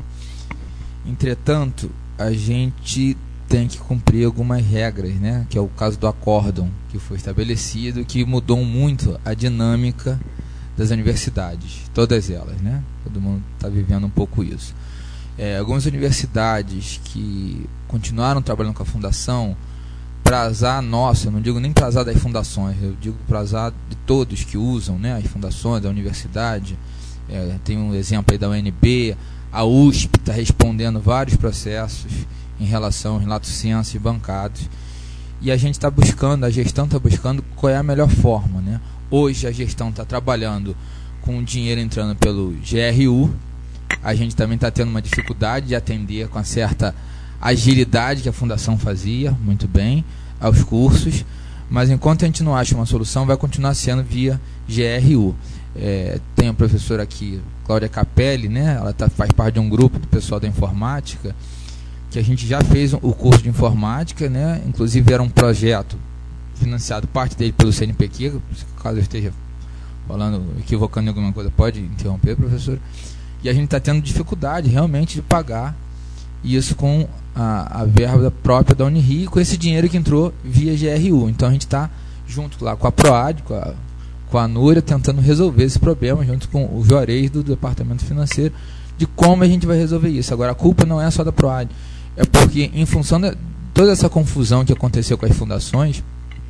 Entretanto, a gente tem que cumprir algumas regras, né? Que é o caso do acórdão que foi estabelecido, que mudou muito a dinâmica das universidades, todas elas, né? Todo mundo está vivendo um pouco isso. Algumas universidades que continuaram trabalhando com a fundação, para azar nosso, eu não digo nem para azar das fundações, eu digo para azar de todos que usam, né, as fundações da universidade. Tem um exemplo aí da UNB, a USP está respondendo vários processos em relação aos lato sensu e bancados, e a gente está buscando, a gestão está buscando qual é a melhor forma, né? Hoje a gestão está trabalhando com o dinheiro entrando pelo GRU. A gente também está tendo uma dificuldade de atender com a certa agilidade que a fundação fazia, muito bem, aos cursos. Mas enquanto a gente não acha uma solução, vai continuar sendo via GRU. Tem a professora aqui, Cláudia Capelli, né? Ela faz parte de um grupo do pessoal da informática, que a gente já fez o curso de informática, né? Inclusive era um projeto financiado, parte dele pelo CNPq, caso eu esteja falando, equivocando em alguma coisa, pode interromper, professor. E a gente está tendo dificuldade realmente de pagar isso com a verba própria da Unirio, com esse dinheiro que entrou via GRU. Então a gente está junto lá com a PROAD, com a Núria, tentando resolver esse problema, junto com o Juarez do Departamento Financeiro, de como a gente vai resolver isso. Agora, a culpa não é só da PROAD, é porque, em função de toda essa confusão que aconteceu com as fundações,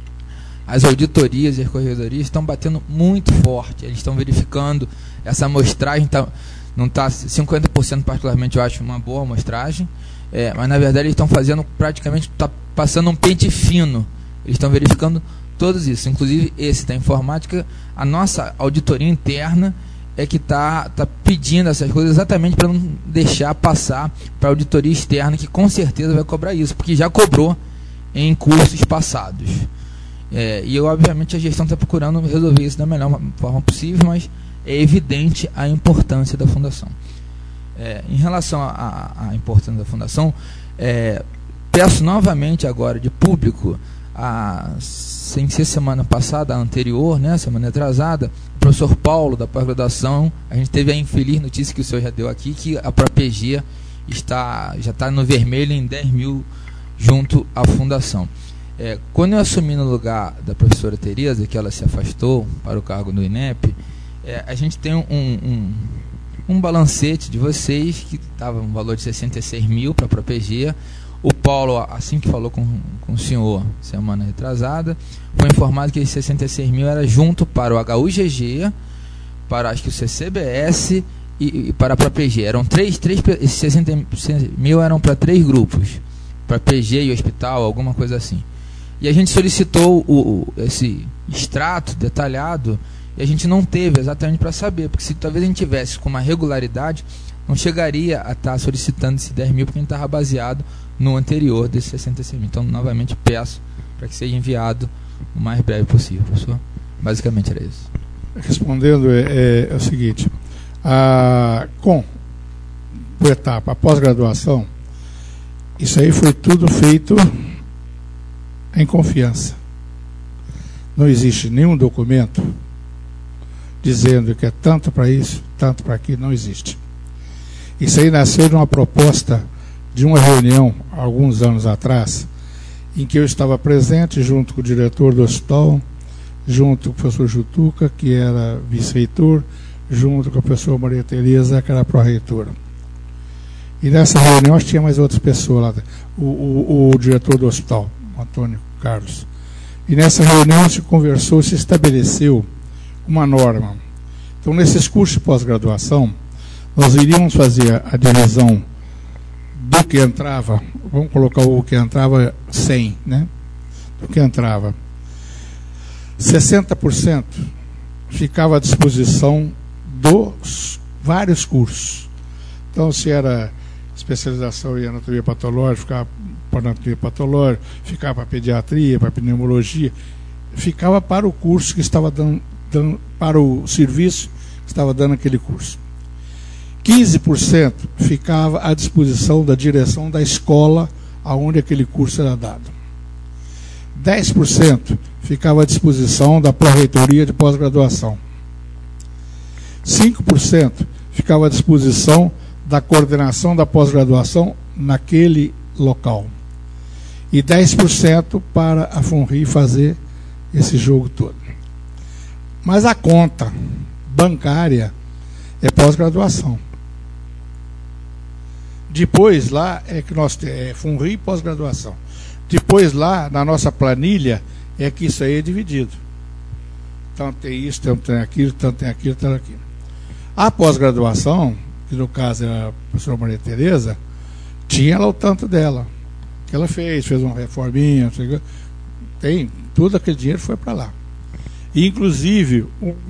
as auditorias e as corregedorias estão batendo muito forte. Eles estão verificando essa amostragem, não está 50%, particularmente eu acho uma boa amostragem, mas na verdade eles estão fazendo praticamente, está passando um pente fino. Eles estão verificando todos isso, inclusive esse da informática. A nossa auditoria interna é que está pedindo essas coisas exatamente para não deixar passar para a auditoria externa, que com certeza vai cobrar isso, porque já cobrou em cursos passados. E obviamente a gestão está procurando resolver isso da melhor forma possível, mas é evidente a importância da fundação. Em relação à importância da fundação, peço novamente agora de público, sem ser semana passada, a anterior, né, semana atrasada, o professor Paulo, da pós-graduação, a gente teve a infeliz notícia que o senhor já deu aqui, que a PROPEGIA já está no vermelho em 10 mil junto à fundação. Quando eu assumi no lugar da professora Tereza, que ela se afastou para o cargo do INEP, a gente tem um balancete de vocês, que estava um valor de 66 mil para a PROPEGIA. O Paulo, assim que falou com o senhor semana retrasada, foi informado que esses 66 mil era junto para o HUGG, para acho que o CCBS e para a PROPEGIA. Eram esses 66 mil eram para 3 grupos, para PG e hospital, alguma coisa assim. E a gente solicitou esse extrato detalhado E a gente não teve exatamente para saber, porque se talvez a gente tivesse com uma regularidade, não chegaria a estar solicitando esse 10 mil, porque a gente estava baseado no anterior desses 66 mil. Então, novamente, peço para que seja enviado o mais breve possível, professor. Basicamente era isso. Respondendo, é o seguinte, por etapa, a pós-graduação, isso aí foi tudo feito em confiança. Não existe nenhum documento dizendo que é tanto para isso, tanto para aquilo, não existe. Isso aí nasceu de uma proposta de uma reunião, alguns anos atrás, em que eu estava presente junto com o diretor do hospital, junto com o professor Jutuca, que era vice-reitor, junto com a professora Maria Tereza, que era pró-reitora. E nessa reunião tinha mais outras pessoas lá, o diretor do hospital, Antônio Carlos. E nessa reunião se conversou, se estabeleceu uma norma. Então, nesses cursos de pós-graduação, nós iríamos fazer a divisão do que entrava, vamos colocar o que entrava 100, né? Do que entrava. 60% ficava à disposição dos vários cursos. Então, se era especialização em anatomia patológica, ficava para anatomia patológica, ficava para pediatria, para pneumologia, ficava para o curso que estava dando, para o serviço que estava dando aquele curso. 15% ficava à disposição da direção da escola aonde aquele curso era dado. 10% ficava à disposição da pró-reitoria de pós-graduação. 5% ficava à disposição da coordenação da pós-graduação naquele local. E 10% para a FUNRI fazer esse jogo todo. Mas a conta bancária é pós-graduação. Depois lá é que nós temos FUNRI e pós-graduação. Depois lá, na nossa planilha, é que isso aí é dividido. Tanto tem isso, tanto tem aquilo, tanto tem aquilo, tanto aquilo. A pós-graduação, que no caso era a professora Maria Tereza, tinha lá o tanto dela, que ela fez uma reforminha, tem, tudo aquele dinheiro foi para lá. E, inclusive,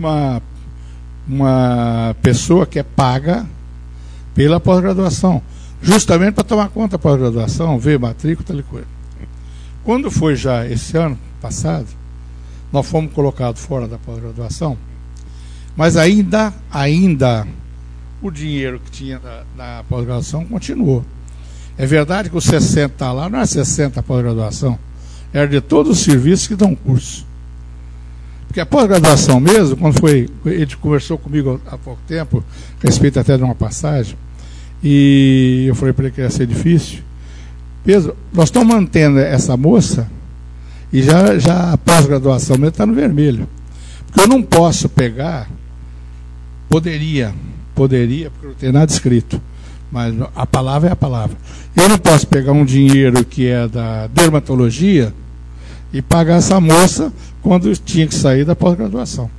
uma pessoa que é paga pela pós-graduação, justamente para tomar conta da pós-graduação, ver matrícula, tal coisa. Quando foi já esse ano passado, nós fomos colocados fora da pós-graduação, mas ainda o dinheiro que tinha na pós-graduação continuou. É verdade que os 60 está lá, não é 60 a pós-graduação, era de todos os serviços que dão curso. Porque a pós-graduação mesmo, quando foi, ele conversou comigo há pouco tempo, a respeito até de uma passagem, e eu falei para ele que ia ser difícil. Pedro, nós estamos mantendo essa moça e já a pós-graduação mesmo está no vermelho. Porque eu não posso pegar, poderia, porque não tem nada escrito, mas a palavra é a palavra. Eu não posso pegar um dinheiro que é da dermatologia e pagar essa moça quando tinha que sair da pós-graduação.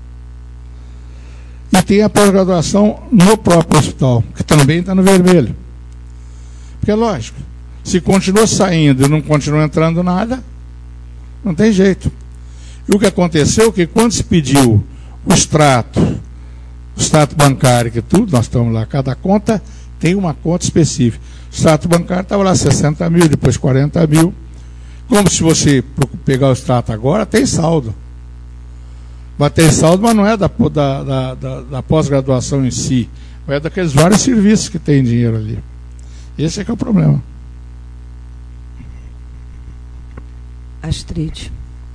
E tem a pós-graduação no próprio hospital, que também está no vermelho. Porque é lógico, se continua saindo e não continua entrando nada, não tem jeito. E o que aconteceu é que quando se pediu o extrato bancário, que tudo, nós estamos lá, cada conta tem uma conta específica. O extrato bancário estava lá 60 mil, depois 40 mil. Como se você pegar o extrato agora, tem saldo. Mas tem saldo, mas não é da pós-graduação em si, é daqueles vários serviços que tem dinheiro ali. Esse é que é o problema. Astrid.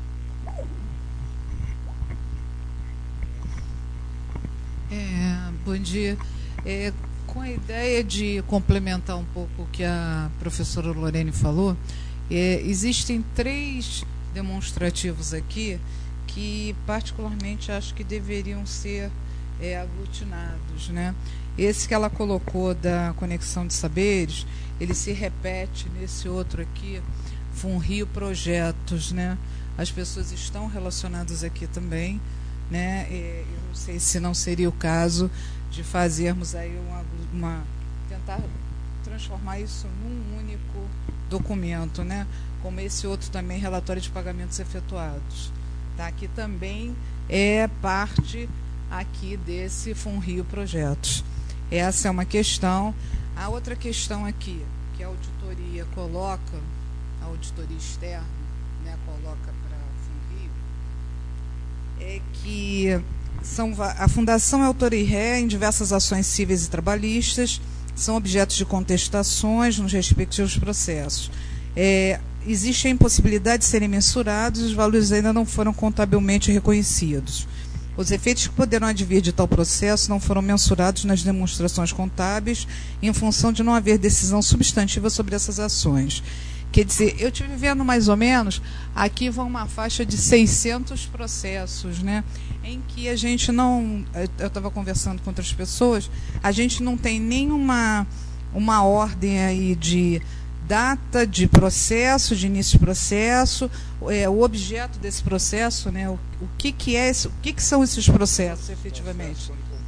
Bom dia. Com a ideia de complementar um pouco o que a professora Lorene falou, existem 3 demonstrativos aqui que particularmente acho que deveriam ser aglutinados, né? Esse que ela colocou da conexão de saberes, ele se repete nesse outro aqui, FUNRI Projetos, né? As pessoas estão relacionadas aqui também, né? Eu não sei se não seria o caso de fazermos aí tentar transformar isso num único documento, né? Como esse outro também, relatório de pagamentos efetuados, tá? Que também é parte aqui desse FUNRIO Projetos. Essa é uma questão. A outra questão aqui, que a auditoria coloca, a auditoria externa, né, coloca para FUNRIO, é que a Fundação é autora e ré em diversas ações cíveis e trabalhistas, são objetos de contestações nos respectivos processos. Existe a impossibilidade de serem mensurados e os valores ainda não foram contabilmente reconhecidos. Os efeitos que poderão advir de tal processo não foram mensurados nas demonstrações contábeis em função de não haver decisão substantiva sobre essas ações. Quer dizer, eu estive vendo mais ou menos, aqui vão uma faixa de 600 processos, né, em que a gente não, eu estava conversando com outras pessoas, a gente não tem nenhuma ordem aí de data de processo, de início de processo, o objeto desse processo, né, o que são esses processos, efetivamente?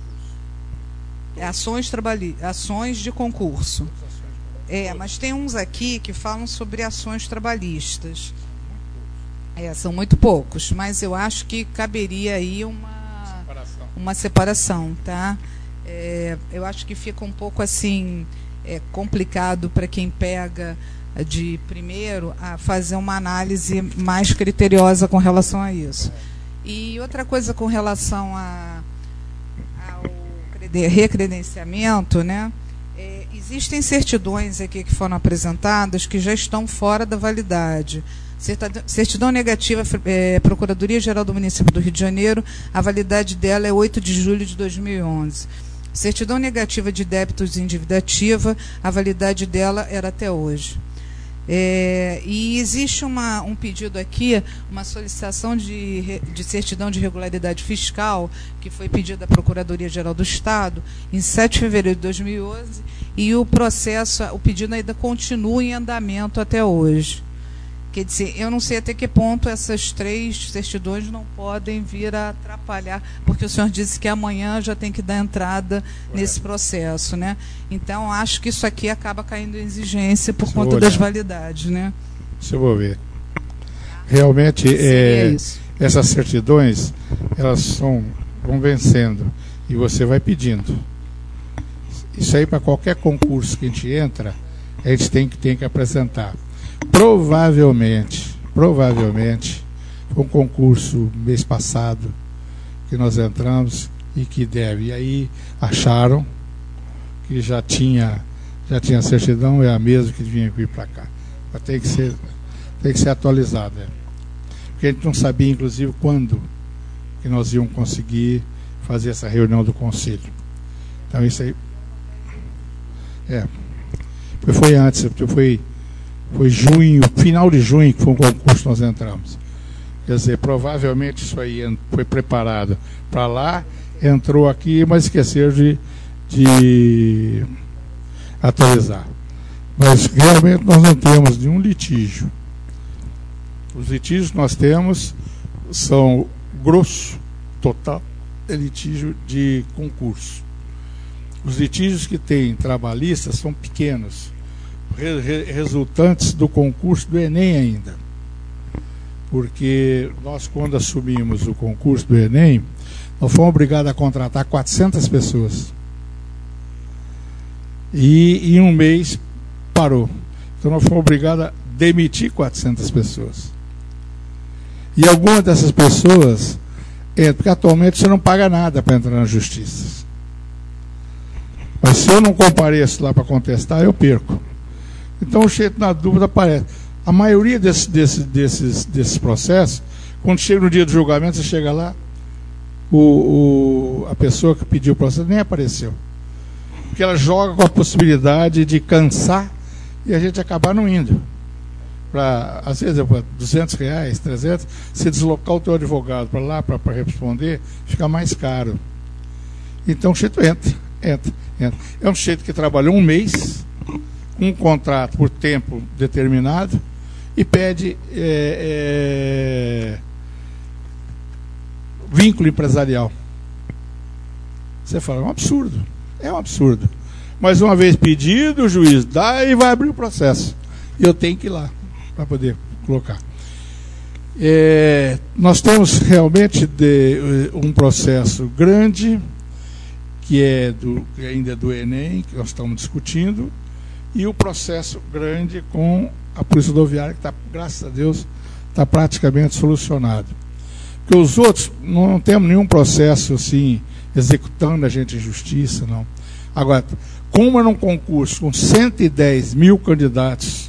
Ações de concurso. Mas tem uns aqui que falam sobre ações trabalhistas. São muito poucos, mas eu acho que caberia aí uma separação, tá? Eu acho que fica um pouco assim complicado para quem pega de primeiro a fazer uma análise mais criteriosa com relação a isso. E outra coisa com relação ao recredenciamento, né? Existem certidões aqui que foram apresentadas que já estão fora da validade. Certidão negativa, Procuradoria-Geral do Município do Rio de Janeiro, a validade dela é 8 de julho de 2011. Certidão negativa de débitos em dívida ativa, a validade dela era até hoje. E existe um pedido aqui, uma solicitação de certidão de regularidade fiscal, que foi pedida à Procuradoria-Geral do Estado em 7 de fevereiro de 2011, e o pedido ainda continua em andamento até hoje. Quer dizer, eu não sei até que ponto essas 3 certidões não podem vir a atrapalhar, porque o senhor disse que amanhã já tem que dar entrada nesse processo, né? Então, acho que isso aqui acaba caindo em exigência por conta das validades, né? Isso eu vou ver. Realmente, essas certidões, elas vão vencendo e você vai pedindo. Isso aí, para qualquer concurso que a gente entra, a gente tem que apresentar. Provavelmente, foi um concurso mês passado que nós entramos e que deve. E aí acharam que já tinha certidão, é a mesma que vinha vir para cá. Mas tem que ser atualizada. Porque a gente não sabia, inclusive, quando que nós íamos conseguir fazer essa reunião do conselho. Então isso aí. Foi antes, foi junho, final de junho que foi um concurso que nós entramos. Quer dizer, provavelmente isso aí foi preparado para lá, entrou aqui, mas esqueceram de atualizar. Mas realmente nós não temos nenhum litígio. Os litígios que nós temos são grosso, total, é litígio de concurso. Os litígios que tem trabalhistas são pequenos, resultantes do concurso do Enem ainda. Porque nós, quando assumimos o concurso do Enem, nós fomos obrigados a contratar 400 pessoas. E em um mês parou. Então nós fomos obrigados a demitir 400 pessoas. E algumas dessas pessoas, porque atualmente você não paga nada para entrar na justiça. Mas se eu não compareço lá para contestar, eu perco. Então o jeito na dúvida aparece. A maioria desses processos, quando chega no dia do julgamento, você chega lá, a pessoa que pediu o processo nem apareceu. Porque ela joga com a possibilidade de cansar e a gente acabar não indo. Às vezes, para R$200, 300, se deslocar o teu advogado para lá para responder, fica mais caro. Então o jeito entra. É um jeito que trabalhou um mês, um contrato por tempo determinado, e pede vínculo empresarial. Você fala, é um absurdo. Mas uma vez pedido, o juiz dá e vai abrir o processo. E eu tenho que ir lá para poder colocar. Nós temos realmente um processo grande, que ainda é do Enem, que nós estamos discutindo, e o processo grande com a Polícia Rodoviária, que está, graças a Deus, está praticamente solucionado. Porque os outros, não temos nenhum processo assim, executando a gente em justiça, não. Agora, como é num concurso com 110 mil candidatos,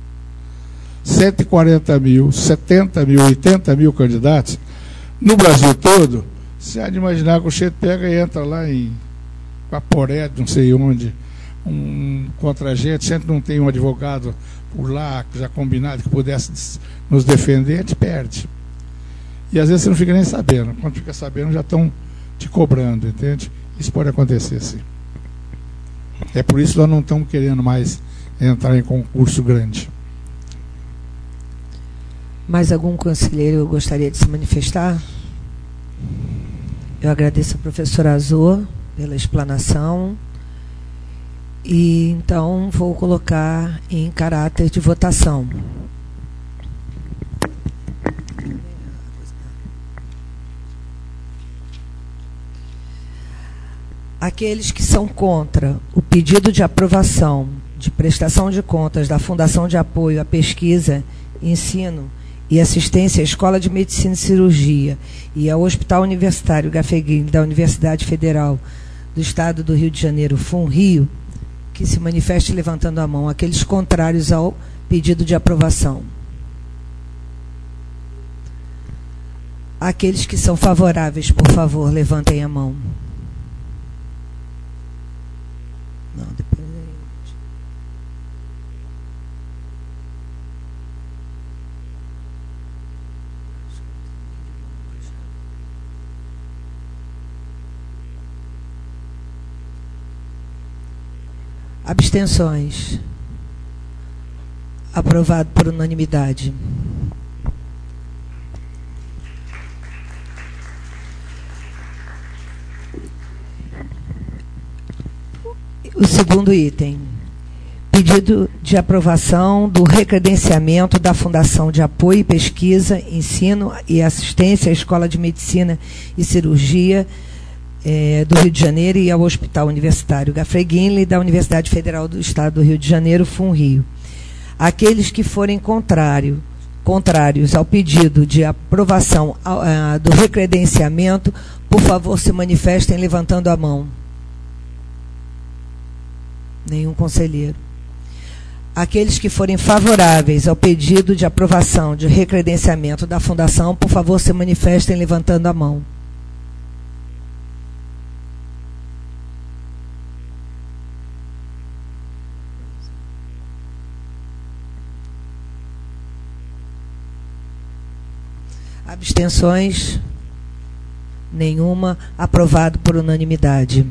140 mil, 70 mil, 80 mil candidatos, no Brasil todo, você há de imaginar que o chefe pega e entra lá em Guaporé, não sei onde, contra a gente, sempre não tem um advogado por lá, já combinado, que pudesse nos defender, a gente perde. E às vezes você não fica nem sabendo. Quando fica sabendo, já estão te cobrando, entende? Isso pode acontecer, sim. É por isso que nós não estamos querendo mais entrar em concurso grande. Mais algum conselheiro gostaria de se manifestar? Eu agradeço ao professor Azor pela explanação. E então vou colocar em caráter de votação. Aqueles que são contra o pedido de aprovação de prestação de contas da Fundação de Apoio à Pesquisa, Ensino e Assistência à Escola de Medicina e Cirurgia e ao Hospital Universitário Gafeguin da Universidade Federal do Estado do Rio de Janeiro, FUNRIO, que se manifeste levantando a mão. Aqueles contrários ao pedido de aprovação. Aqueles que são favoráveis, por favor, levantem a mão. Não, depois abstenções. Aprovado por unanimidade. O segundo item. Pedido de aprovação do recredenciamento da Fundação de Apoio e Pesquisa, Ensino e Assistência à Escola de Medicina e Cirurgia do Rio de Janeiro e ao Hospital Universitário Gafreguinle da Universidade Federal do Estado do Rio de Janeiro, FUNRIO. Aqueles que forem contrários ao pedido de aprovação do recredenciamento, por favor, se manifestem levantando a mão. Nenhum conselheiro. Aqueles que forem favoráveis ao pedido de aprovação de recredenciamento da Fundação, por favor, se manifestem levantando a mão. Abstenções? Nenhuma. Aprovado por unanimidade.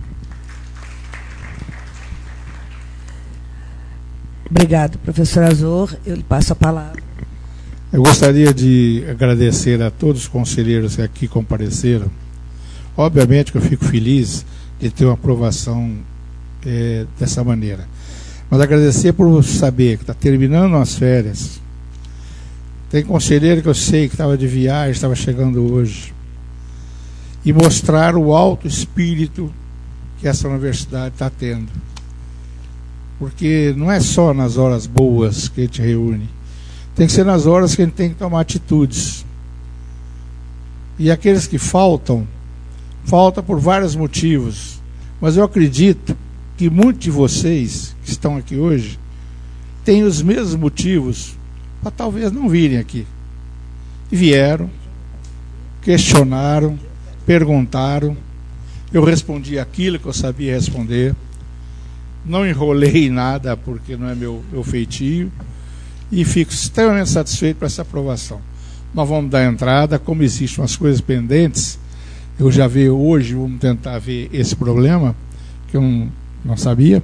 Obrigado, professor Azor. Eu lhe passo a palavra. Eu gostaria de agradecer a todos os conselheiros que aqui compareceram. Obviamente que eu fico feliz de ter uma aprovação dessa maneira. Mas agradecer por saber que está terminando as férias. Tem conselheiro que eu sei que estava de viagem, estava chegando hoje. E mostrar o alto espírito que essa universidade está tendo. Porque não é só nas horas boas que a gente reúne. Tem que ser nas horas que a gente tem que tomar atitudes. E aqueles que faltam por vários motivos. Mas eu acredito que muitos de vocês que estão aqui hoje têm os mesmos motivos para talvez não virem aqui. E vieram, questionaram, perguntaram. Eu respondi aquilo que eu sabia responder. Não enrolei nada, porque não é meu feitio. E fico extremamente satisfeito por essa aprovação. Nós vamos dar entrada, como existem umas coisas pendentes, eu já vi hoje, vamos tentar ver esse problema, que eu não sabia,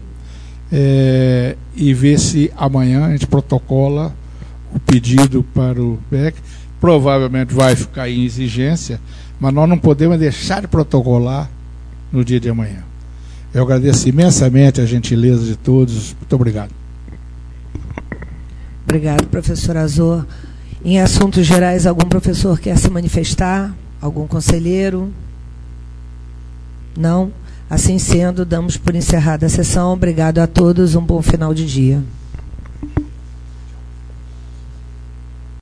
e ver se amanhã a gente protocola o pedido para o BEC. Provavelmente vai ficar em exigência, mas nós não podemos deixar de protocolar no dia de amanhã. Eu agradeço imensamente a gentileza de todos. Muito obrigado. Obrigado, professor Azor. Em assuntos gerais, algum professor quer se manifestar? Algum conselheiro? Não? Assim sendo, damos por encerrada a sessão. Obrigado a todos, um bom final de dia.